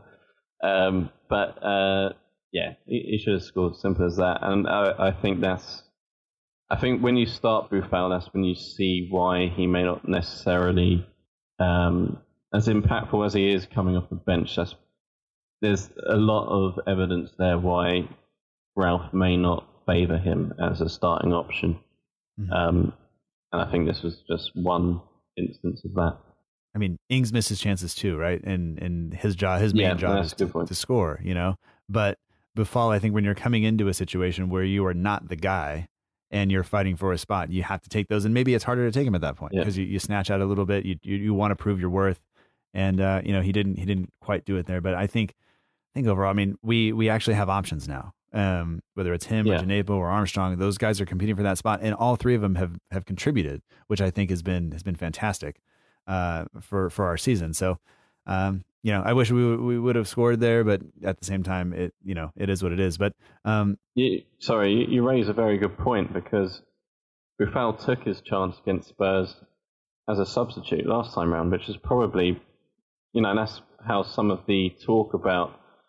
He should have scored. Simple as that. And I think when you start Buffal, that's when you see why he may not necessarily as impactful as he is coming off the bench. There's a lot of evidence there why Ralph may not favour him as a starting option. Mm-hmm. And I think this was just one instance of that. I mean, Ings misses chances too, right? And his main job is to score, But Buffal, I think when you're coming into a situation where you are not the guy and you're fighting for a spot, you have to take those. And maybe it's harder to take him at that point because you snatch out a little bit. You want to prove your worth. And, he didn't quite do it there. But I think overall, I mean, we actually have options now. Whether it's him or Djenepo or Armstrong, those guys are competing for that spot, and all three of them have contributed, which I think has been fantastic for our season. So, I wish we would have scored there, but at the same time, it is what it is. But you raise a very good point because Buffal took his chance against Spurs as a substitute last time round, which is probably, and that's how some of the talk about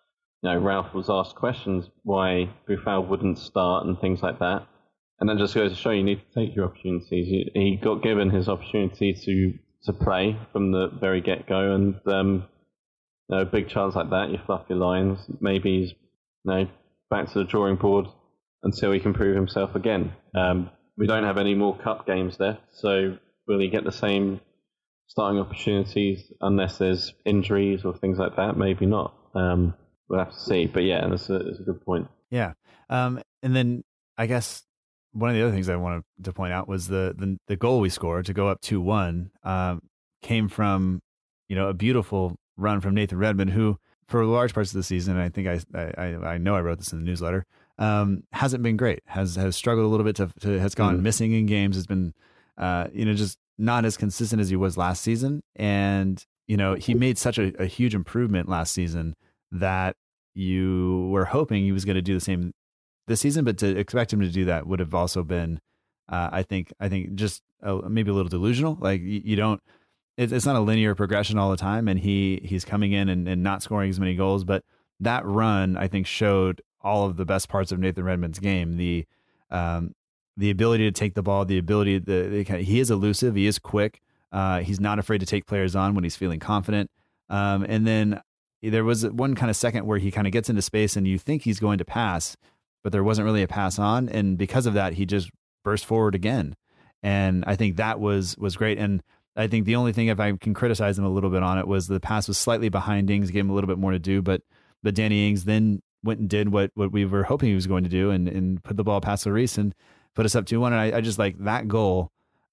Ralph was asked questions why Boufal wouldn't start and things like that. And that just goes to show you need to take your opportunities. He got given his opportunity to play from the very get-go, and a big chance like that, you fluff your lines. Maybe he's back to the drawing board until he can prove himself again. We don't have any more cup games left, so will he get the same starting opportunities unless there's injuries or things like that? Maybe not. We'll have to see. But yeah, that's a good point. Yeah. And then I guess one of the other things I wanted to point out was the goal we scored to go up 2-1 came from, a beautiful run from Nathan Redmond, who for large parts of the season, I think I know I wrote this in the newsletter, hasn't been great, has struggled a little bit has gone missing in games, has been, just not as consistent as he was last season. And, he made such a huge improvement last season that you were hoping he was going to do the same this season, but to expect him to do that would have also been, I think just maybe a little delusional. Like you don't, it's not a linear progression all the time. And he's coming in and not scoring as many goals, but that run I think showed all of the best parts of Nathan Redmond's game. The ability to take the ball, the ability he is elusive. He is quick. He's not afraid to take players on when he's feeling confident. And then there was one kind of second where he kind of gets into space and you think he's going to pass, but there wasn't really a pass on. And because of that, he just burst forward again. And I think that was great. And I think the only thing, if I can criticize him a little bit on it, was the pass was slightly behind Ings, gave him a little bit more to do, but Danny Ings then went and did what we were hoping he was going to do and put the ball past Lloris and put us up 2-1. And I just like that goal.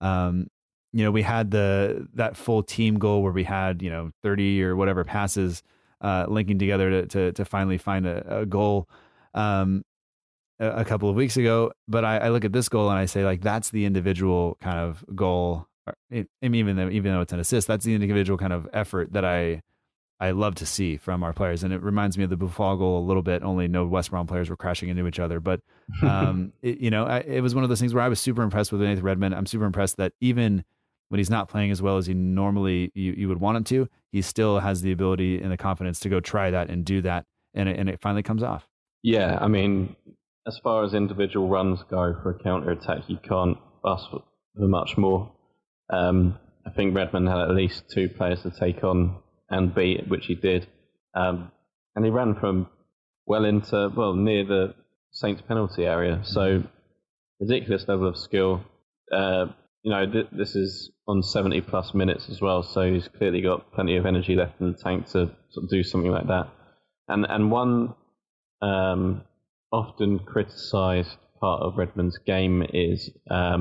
We had that full team goal where we had, 30 or whatever passes linking together to finally find a goal a couple of weeks ago. But I look at this goal and I say, like, that's the individual kind of goal. Even though it's an assist, that's the individual kind of effort that I love to see from our players. And it reminds me of the Boufal goal a little bit, only no West Brom players were crashing into each other. But, it was one of those things where I was super impressed with Nathan Redmond. I'm super impressed that even when he's not playing as well as he normally you would want him to, he still has the ability and the confidence to go try that and do that. And it finally comes off. Yeah. I mean, as far as individual runs go for a counter-attack, you can't ask for much more. I think Redmond had at least two players to take on and beat, which he did. And he ran from near the Saints penalty area. So ridiculous level of skill. This is on 70 plus minutes as well. So he's clearly got plenty of energy left in the tank to sort of do something like that. And one often criticised part of Redmond's game is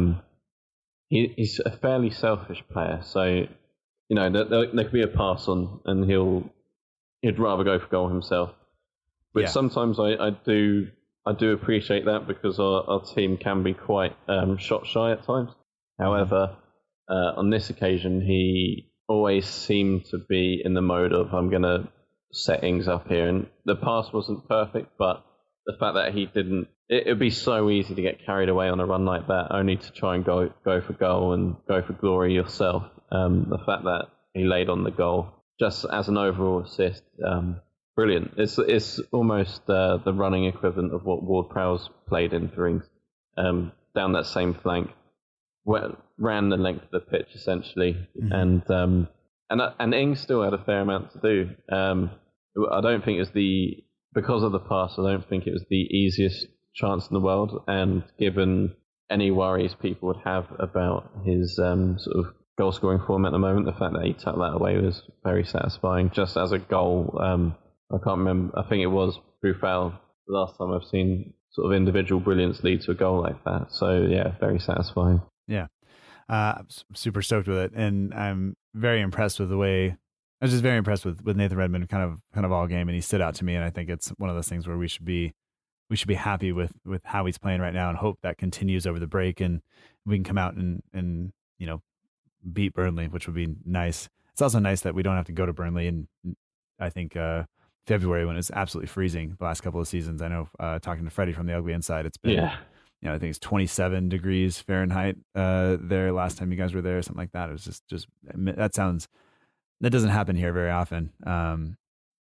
he's a fairly selfish player. So, there could be a pass on and he'd rather go for goal himself. But sometimes I do appreciate that because our team can be quite shot shy at times. However, on this occasion, he always seemed to be in the mode of, I'm going to set Ings up here. And the pass wasn't perfect, but the fact that he didn't, it would be so easy to get carried away on a run like that, only to try and go for goal and go for glory yourself. The fact that he laid on the goal just as an overall assist, brilliant. It's almost the running equivalent of what Ward-Prowse played in for Ings, down that same flank, ran the length of the pitch essentially, and Ings still had a fair amount to do. I don't think because of the pass, I don't think it was the easiest chance in the world, and given any worries people would have about his sort of goal scoring form at the moment, the fact that he tucked that away was very satisfying. Just as a goal, I can't remember, I think it was Boufal the last time I've seen sort of individual brilliance lead to a goal like that. So yeah, very satisfying. Yeah. I'm super stoked with it, and I'm very impressed with the way. I was just very impressed with Nathan Redmond kind of all game, and he stood out to me. And I think it's one of those things where we should be happy with how he's playing right now, and hope that continues over the break, and we can come out and beat Burnley, which would be nice. It's also nice that we don't have to go to Burnley in, I think, February, when it's absolutely freezing the last couple of seasons. I know, talking to Freddie from the Ugly Inside, it's been, I think it's 27 degrees Fahrenheit there last time you guys were there, something like that. It was just that doesn't happen here very often.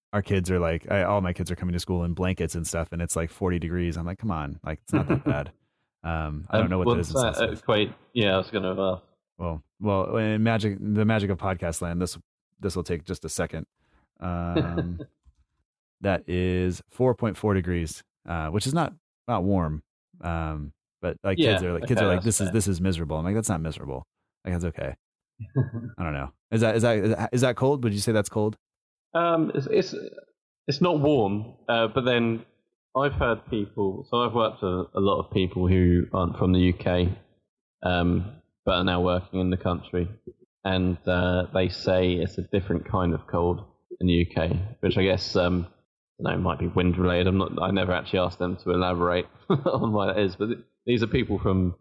our kids are like, all my kids are coming to school in blankets and stuff, and it's like 40 degrees. I'm like, come on, like it's not that bad. I don't know what that is. Yeah, I was going to ask. Well, in the magic of podcast land, this will take just a second. That is 4.4 degrees, which is not warm. But like kids are like, this is miserable. I'm like, that's not miserable. Like, that's okay. I don't know. Is that cold? Would you say that's cold? It's not warm, but then I've heard people. So I've worked with a lot of people who aren't from the UK, but are now working in the country, and they say it's a different kind of cold in the UK, which I guess might be wind related. I never actually asked them to elaborate on why that is, but these are people from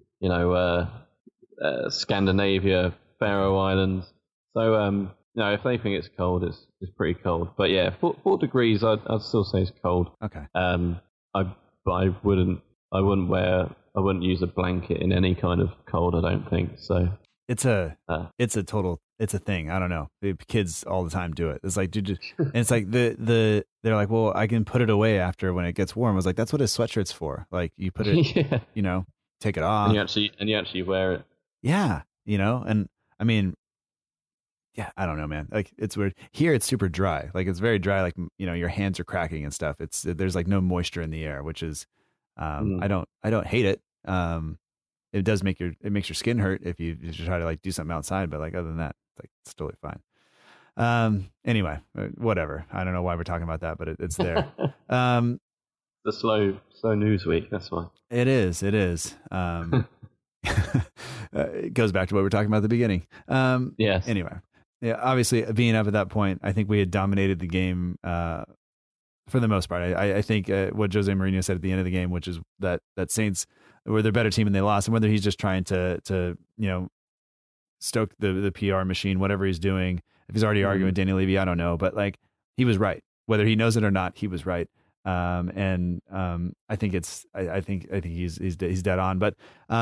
Scandinavia, Faroe Islands. So if they think it's cold, it's pretty cold. But yeah, 4 degrees, I'd still say it's cold. Okay. I wouldn't use a blanket in any kind of cold, I don't think. So it's a thing. I don't know. The kids all the time do it. It's like, dude, and it's like they're like, well, I can put it away after when it gets warm. I was like, that's what a sweatshirt's for. Like you put it, take it off. And you actually wear it. Yeah. And I mean, yeah, I don't know, man. Like it's weird. Here it's super dry. Like it's very dry. Like, your hands are cracking and stuff. There's like no moisture in the air, which is, I don't hate it. It does makes your skin hurt if you try to like do something outside, but like other than that, like it's totally fine. Anyway, whatever. I don't know why we're talking about that, but it's there. The slow news week. That's why it is. It goes back to what we were talking about at the beginning. Yes. Anyway, yeah. Obviously, being up at that point, I think we had dominated the game for the most part. I think what Jose Mourinho said at the end of the game, which is that Saints were the better team and they lost, and whether he's just trying to stoke the PR machine, whatever he's doing. If he's already arguing with Danny Levy, I don't know, but like he was right. Whether he knows it or not, he was right. I think he's dead on. But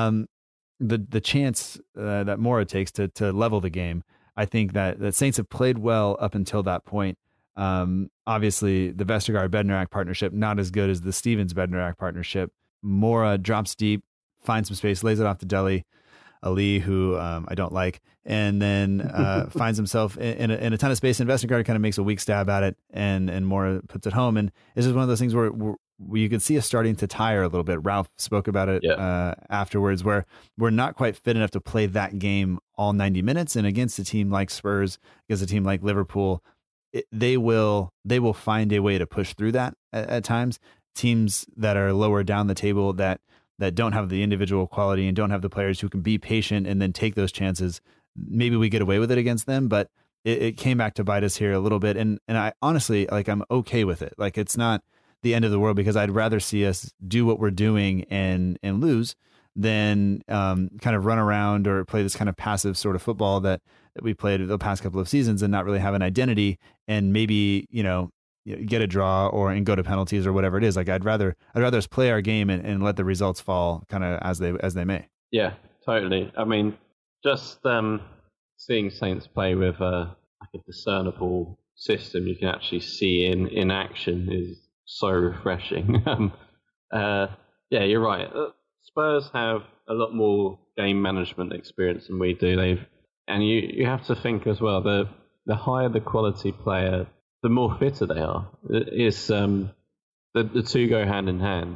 the chance that Mora takes to level the game, I think that Saints have played well up until that point. Obviously, the Vestergaard-Bednarik partnership not as good as the Stevens-Bednarik partnership. Mora drops deep, finds some space, lays it off to Dele Ali, who I don't like, and then finds himself in a ton of space. And Vestergaard kind of makes a weak stab at it, and Mora puts it home. And this is one of those things where you could see us starting to tire a little bit. Ralph spoke about it afterwards, where we're not quite fit enough to play that game all 90 minutes. And against a team like Spurs, against a team like Liverpool, they will find a way to push through that at times. Teams that are lower down the table that don't have the individual quality and don't have the players who can be patient and then take those chances. Maybe we get away with it against them, but it came back to bite us here a little bit. And I honestly, like, I'm okay with it. Like, it's not the end of the world, because I'd rather see us do what we're doing and lose than kind of run around or play this kind of passive sort of football that we played the past couple of seasons and not really have an identity, and maybe, get a draw and go to penalties or whatever it is. Like I'd rather us play our game and let the results fall kind of as they may. Yeah, totally. I mean, just seeing Saints play with a discernible system you can actually see in action is so refreshing. Yeah, you're right. Spurs have a lot more game management experience than we do. And you have to think as well, the higher the quality player, the more fitter they are. It's the two go hand in hand.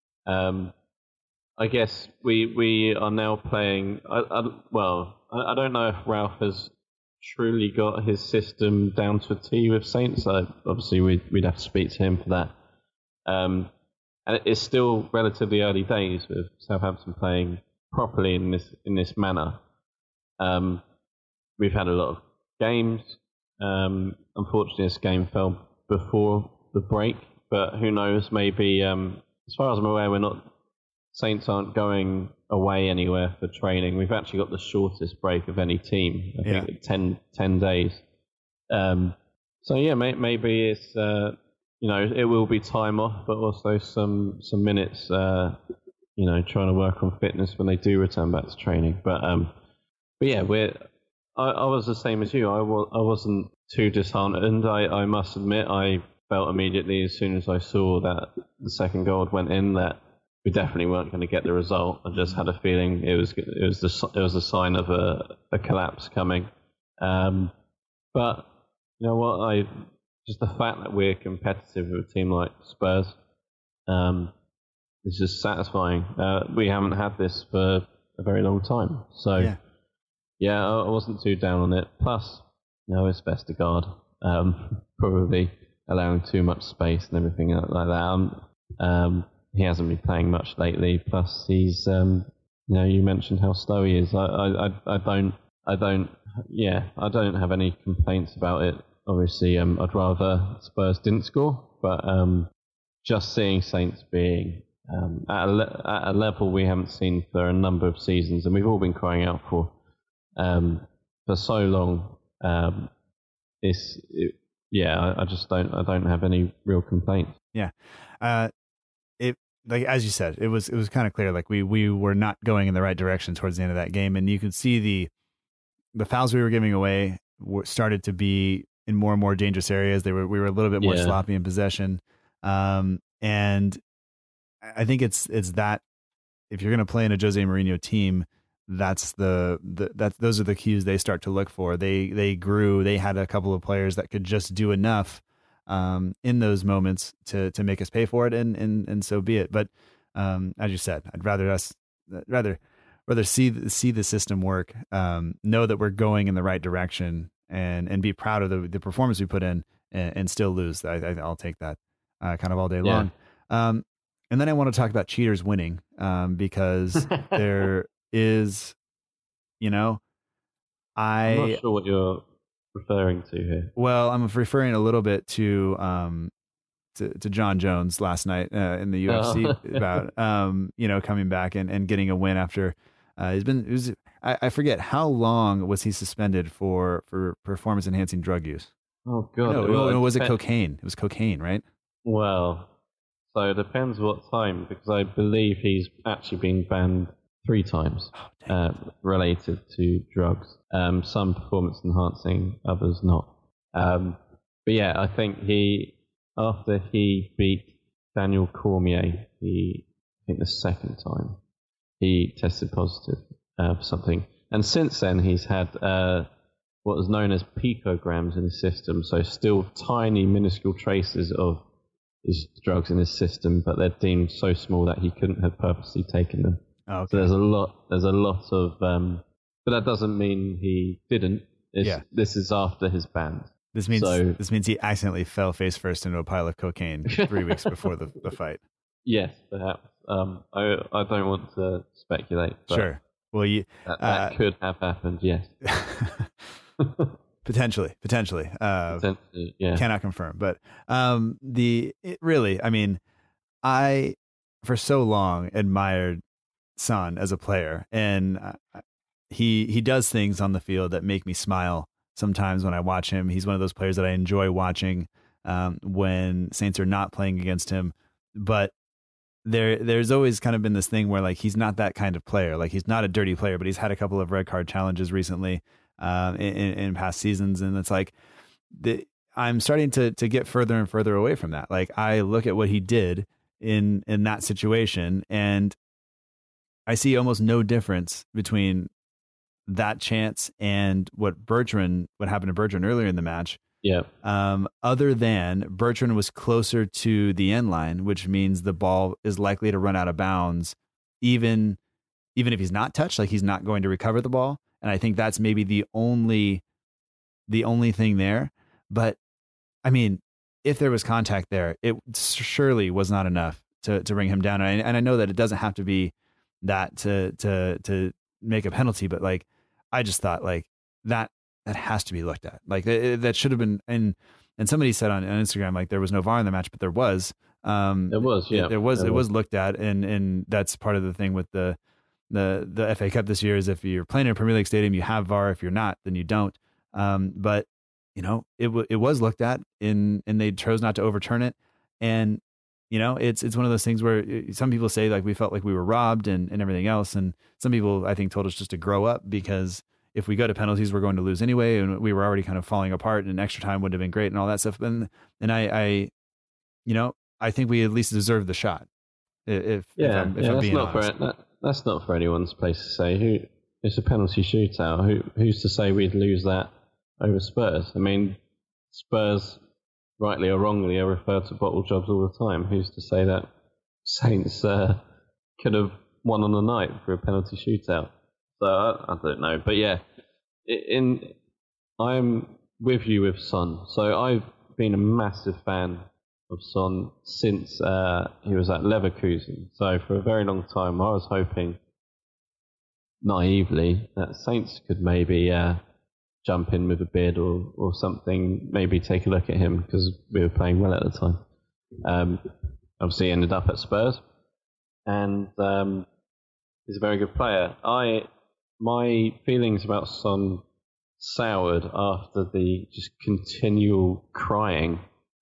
I guess we are now playing. I don't know if Ralph has truly got his system down to a T with Saints. Obviously, we'd have to speak to him for that. And it's still relatively early days with Southampton playing properly in this manner. We've had a lot of games. Unfortunately, this game fell before the break, but who knows? Maybe, as far as I'm aware, Saints aren't going away anywhere for training. We've actually got the shortest break of any team. I think 10 days. So yeah, maybe it's it will be time off, but also some minutes. Trying to work on fitness when they do return back to training. But yeah, I was the same as you. I wasn't too disheartened. I must admit, I felt immediately as soon as I saw that the second goal went in that we definitely weren't going to get the result. I just had a feeling it was a sign of a collapse coming. But you know what? Just the fact that we're competitive with a team like Spurs is just satisfying. We haven't had this for a very long time, so yeah, I wasn't too down on it. Plus, it's Vestergaard, probably allowing too much space and everything like that. He hasn't been playing much lately. Plus, he's you mentioned how slow he is. I don't have any complaints about it. Obviously, I'd rather Spurs didn't score, but just seeing Saints being at a level we haven't seen for a number of seasons, and we've all been crying out for so long. I don't have any real complaints. Yeah, it like as you said, it was kind of clear like we were not going in the right direction towards the end of that game, and you could see the fouls we were giving away started to be in more and more dangerous areas. We were a little bit more sloppy in possession, and I think it's that if you're going to play in a Jose Mourinho team, those are the cues they start to look for. They grew. They had a couple of players that could just do enough in those moments to make us pay for it, and so be it. But as you said, I'd rather see the system work, know that we're going in the right direction, and be proud of the performance we put in, and still lose. I'll take that kind of all day long. And then I want to talk about cheaters winning, because there is, I'm not sure what you're referring to here. Well, I'm referring a little bit to John Jones last night in the UFC about coming back and getting a win after I forget how long was he suspended for performance enhancing drug use. Oh God! No, was it cocaine? It was cocaine, right? Well, so it depends what time, because I believe he's actually been banned 3 times related to drugs. Some performance enhancing, others not. But yeah, I think after he beat Daniel Cormier, the second time, he tested positive for something. And since then, he's had what is known as picograms in his system, so still tiny, minuscule traces of his drugs in his system, but they're deemed so small that he couldn't have purposely taken them. Oh, okay. So there's a lot of, but that doesn't mean he didn't. This is after his ban. This means he accidentally fell face first into a pile of cocaine 3 weeks before the fight. Yes, perhaps. I don't want to speculate. But sure. Well, that could have happened. Yes. Potentially. Yeah. Cannot confirm, but I for so long admired Son as a player, and he does things on the field that make me smile sometimes when I watch him. He's one of those players that I enjoy watching when Saints are not playing against him, but there's always kind of been this thing where like he's not that kind of player. Like he's not a dirty player, but he's had a couple of red card challenges recently in past seasons, and it's like I'm starting to get further and further away from that. Like I look at what he did in that situation, and I see almost no difference between that chance and what happened to Bertrand earlier in the match. Yeah. Other than Bertrand was closer to the end line, which means the ball is likely to run out of bounds, even if he's not touched, like he's not going to recover the ball. And I think that's maybe the only thing there. But I mean, if there was contact there, it surely was not enough to bring him down. And I know that it doesn't have to be that to make a penalty, but like I just thought like that has to be looked at. Like that should have been. And somebody said on Instagram like there was no VAR in the match, but there was. There was, yeah. It was looked at, and that's part of the thing with the FA Cup this year is if you're playing in a Premier League stadium, you have VAR. If you're not, then you don't. But it was looked at, and they chose not to overturn it. And it's one of those things where some people say like we felt like we were robbed and everything else, and some people I think told us just to grow up because if we go to penalties, we're going to lose anyway. And we were already kind of falling apart, and extra time would have been great and all that stuff. And I think we at least deserve the shot. If I'm being honest. That's not for anyone's place to say. It's a penalty shootout. Who's to say we'd lose that over Spurs? I mean, Spurs, rightly or wrongly, are referred to bottle jobs all the time. Who's to say that Saints could have won on the night for a penalty shootout? So I don't know. But yeah, I'm with you with Son. So I've been a massive fan of Son since he was at Leverkusen. So for a very long time, I was hoping, naively, that Saints could maybe jump in with a bid or something, maybe take a look at him because we were playing well at the time. Obviously, he ended up at Spurs, and he's a very good player. My feelings about Son soured after the just continual crying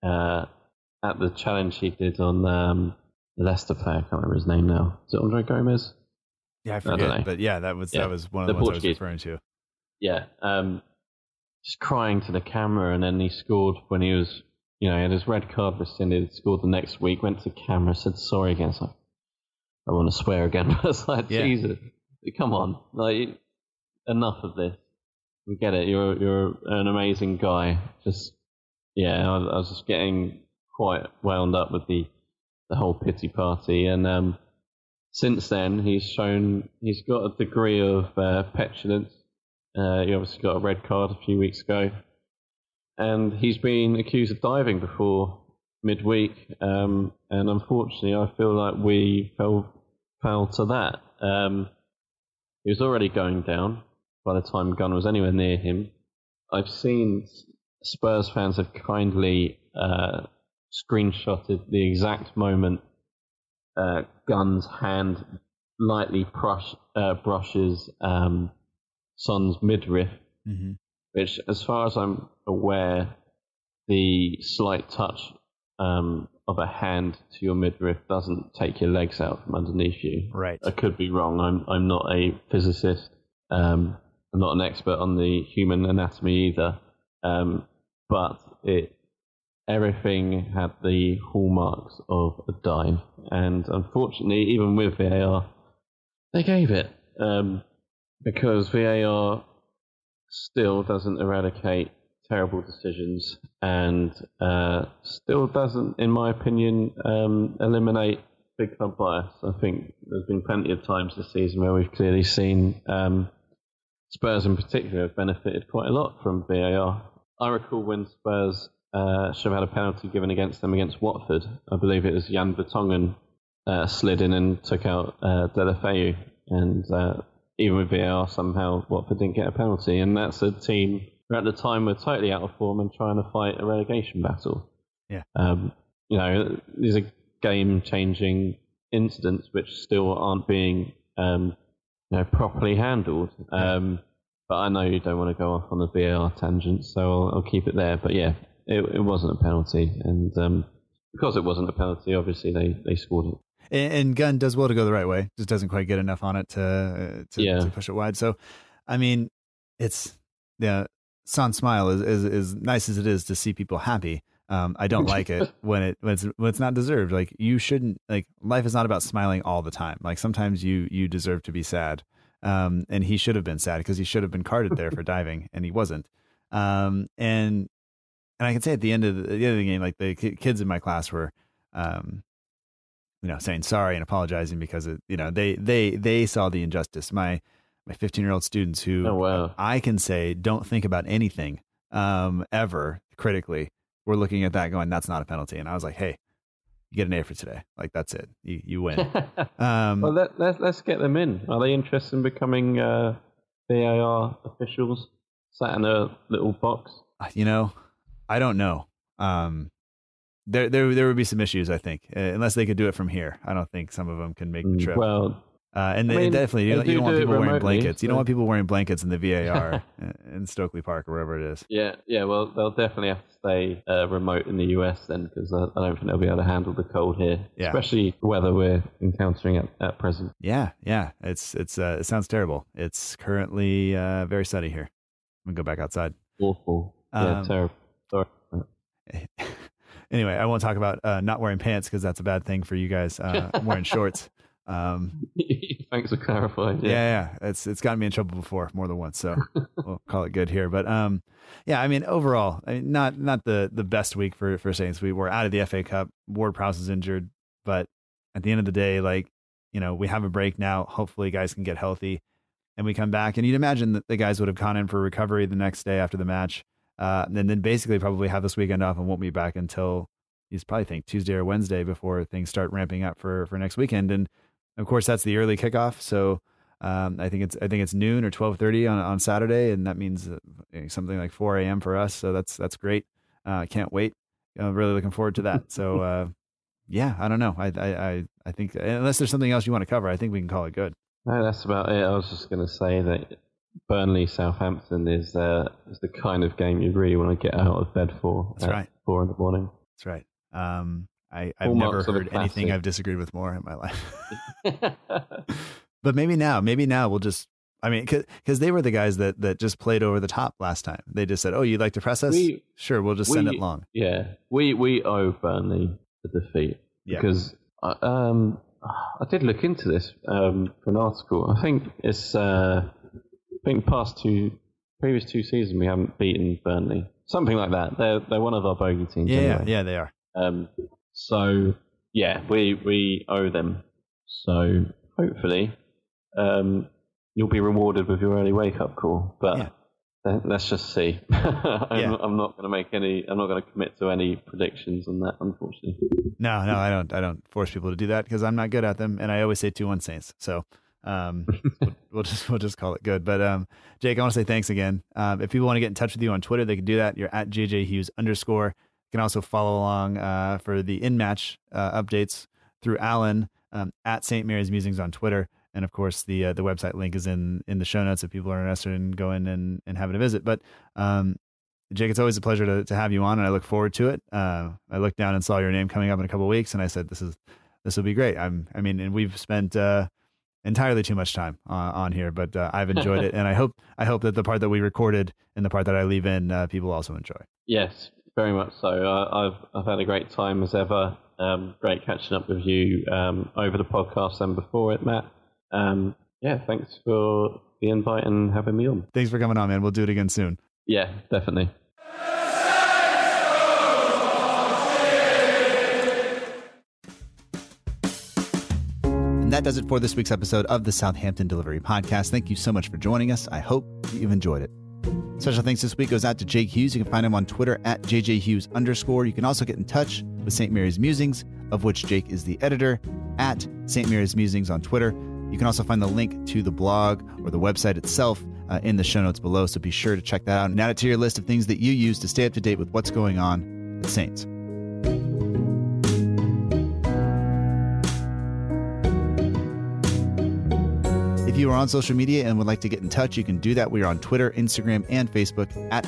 at the challenge he did on the Leicester player. I can't remember his name now. Is it Andre Gomez? Yeah, I forget. But yeah, that was one of the ones I was referring to. Yeah, just crying to the camera, and then he scored when he was, he had his red card rescinded. Scored the next week, went to camera, said sorry again. So I want to swear again, but it's like, Jesus, come on, like, enough of this. We get it. You're an amazing guy. Just I was just getting quite wound up with the whole pity party, and since then he's shown he's got a degree of petulance. He obviously got a red card a few weeks ago, and he's been accused of diving before midweek, and unfortunately I feel like we fell to that. He was already going down by the time Gunn was anywhere near him. I've seen Spurs fans have kindly screenshotted the exact moment Gunn's hand lightly brushes Son's midriff, which, as far as I'm aware, the slight touch of a hand to your midriff doesn't take your legs out from underneath you. Right. I could be wrong. I'm not a physicist. I'm not an expert on the human anatomy either. But everything had the hallmarks of a dive, and unfortunately, even with VAR, they gave it, because VAR still doesn't eradicate terrible decisions, and still doesn't, in my opinion, eliminate big club bias. I think there's been plenty of times this season where we've clearly seen Spurs in particular have benefited quite a lot from VAR. I recall when Spurs should have had a penalty given against them against Watford. I believe it was Jan Vertonghen slid in and took out Deulofeu, and even with VAR, somehow Watford didn't get a penalty. And that's a team who at the time were totally out of form and trying to fight a relegation battle. Yeah. These are game-changing incidents which still aren't being properly handled. But I know you don't want to go off on the VAR tangent, so I'll keep it there. But yeah, it wasn't a penalty, and because it wasn't a penalty, obviously they scored it. And Gunn does well to go the right way, just doesn't quite get enough on it to push it wide. So, I mean, it's Son's smile is nice as it is to see people happy. I don't like it when it's not deserved. Like, you shouldn't, like, life is not about smiling all the time. Like, sometimes you deserve to be sad. And he should have been sad because he should have been carded there for diving, and he wasn't. And I can say at the end of the game, like, the kids in my class were, saying sorry and apologizing because they saw the injustice. My 15-year-old students who I can say don't think about anything ever critically, were looking at that going, that's not a penalty. And I was like, hey, you get an A for today. Like, that's it. You win. Well, let's get them in. Are they interested in becoming VAR officials sat in a little box? I don't know. There would be some issues, I think, unless they could do it from here. I don't think some of them can make the trip. Well, Definitely, you don't want people wearing blankets. You don't want people wearing blankets in the VAR in Stokely Park or wherever it is. Yeah. Well, they'll definitely have to stay remote in the US then, because I don't think they'll be able to handle the cold here, especially the weather we're encountering at present. Yeah. It sounds terrible. It's currently very sunny here. I'm gonna go back outside. Awful. Yeah, terrible. Sorry. Anyway, I won't talk about not wearing pants because that's a bad thing for you guys. I'm wearing shorts. Thanks for clarifying. Yeah. It's gotten me in trouble before, more than once, so we'll call it good here. But overall, not the best week for Saints. We were out of the FA Cup. Ward-Prowse is injured, but at the end of the day, we have a break now. Hopefully guys can get healthy and we come back, and you'd imagine that the guys would have gone in for recovery the next day after the match, and then basically probably have this weekend off and won't be back until you probably think Tuesday or Wednesday before things start ramping up for next weekend. And of course, that's the early kickoff. So I think it's noon or 12:30 on Saturday, and that means something like 4 a.m. for us. So that's great. Can't wait. I'm really looking forward to that. So I don't know. I think unless there's something else you want to cover, I think we can call it good. No, that's about it. I was just going to say that Burnley Southampton is the kind of game you really want to get out of bed for. That's right. 4 a.m. That's right. I've never heard anything I've disagreed with more in my life. But maybe now we'll just, because they were the guys that just played over the top last time. They just said, "Oh, you'd like to press us? Sure, we'll just send it long." Yeah, we owe Burnley the defeat because I did look into this for an article. I think it's previous two seasons we haven't beaten Burnley, something like that. They're one of our bogey teams. Yeah, they are. So we owe them. So hopefully, you'll be rewarded with your early wake up call. But let's just see. I'm not going to make any. I'm not going to commit to any predictions on that, unfortunately. No, I don't force people to do that because I'm not good at them, and I always say 2-1 Saints. So we'll just call it good. But Jake, I want to say thanks again. If people want to get in touch with you on Twitter, they can do that. You're at JJHughes_. You can also follow along for the in-match updates through Alan at St. Mary's Musings on Twitter. And of course, the website link is in the show notes if people are interested in going and having a visit. But Jake, it's always a pleasure to have you on, and I look forward to it. I looked down and saw your name coming up in a couple of weeks, and I said, this will be great. And we've spent entirely too much time on here, but I've enjoyed it, and I hope that the part that we recorded and the part that I leave in, people also enjoy. Yes, very much so. I've had a great time as ever. Great catching up with you over the podcast and before it, Matt. Thanks for the invite and having me on. Thanks for coming on, man. We'll do it again soon. Yeah, definitely. And that does it for this week's episode of the Southampton Delivery Podcast. Thank you so much for joining us. I hope that you've enjoyed it. Special thanks this week goes out to Jake Hughes. You can find him on Twitter at JJHughes_. You can also get in touch with St. Mary's Musings, of which Jake is the editor, at St. Mary's Musings on Twitter. You can also find the link to the blog or the website itself in the show notes below, so be sure to check that out and add it to your list of things that you use to stay up to date with what's going on at Saints. If you are on social media and would like to get in touch, you can do that. We are on Twitter, Instagram, and Facebook at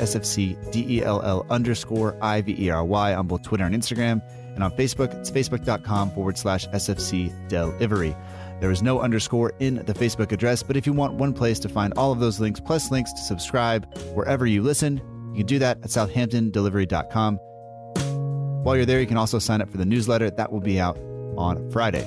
SFCDELL_IVERY on both Twitter and Instagram. And on Facebook, it's facebook.com/SFCDelivery. There is no underscore in the Facebook address, but if you want one place to find all of those links, plus links to subscribe wherever you listen, you can do that at southamptondelivery.com. While you're there, you can also sign up for the newsletter. That will be out on Friday.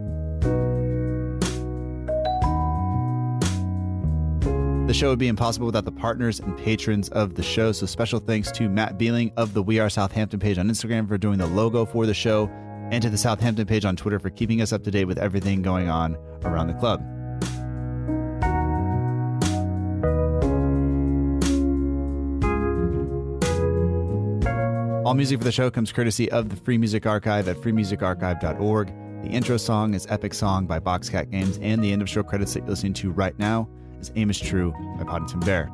The show would be impossible without the partners and patrons of the show. So special thanks to Matt Beeling of the We Are Southampton page on Instagram for doing the logo for the show, and to the Southampton page on Twitter for keeping us up to date with everything going on around the club. All music for the show comes courtesy of the Free Music Archive at freemusicarchive.org. The intro song is Epic Song by Boxcat Games, and the end of show credits that you're listening to right now is Aim is True by Poddington Bear.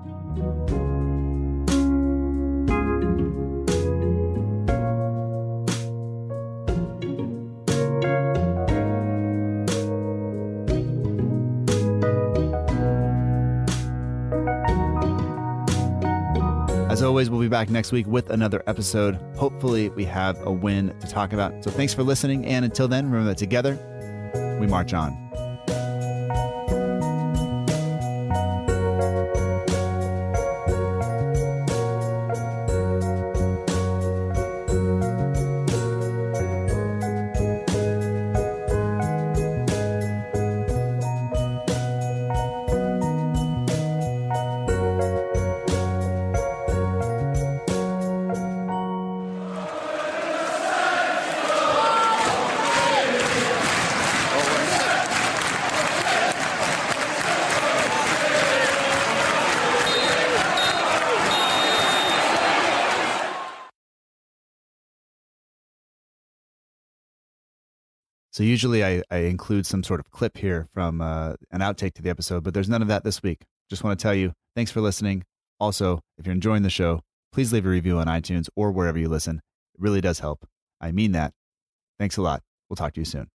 As always, we'll be back next week with another episode. Hopefully, we have a win to talk about. So thanks for listening. And until then, remember that together, we march on. So usually I include some sort of clip here from an outtake to the episode, but there's none of that this week. Just want to tell you, thanks for listening. Also, if you're enjoying the show, please leave a review on iTunes or wherever you listen. It really does help. I mean that. Thanks a lot. We'll talk to you soon.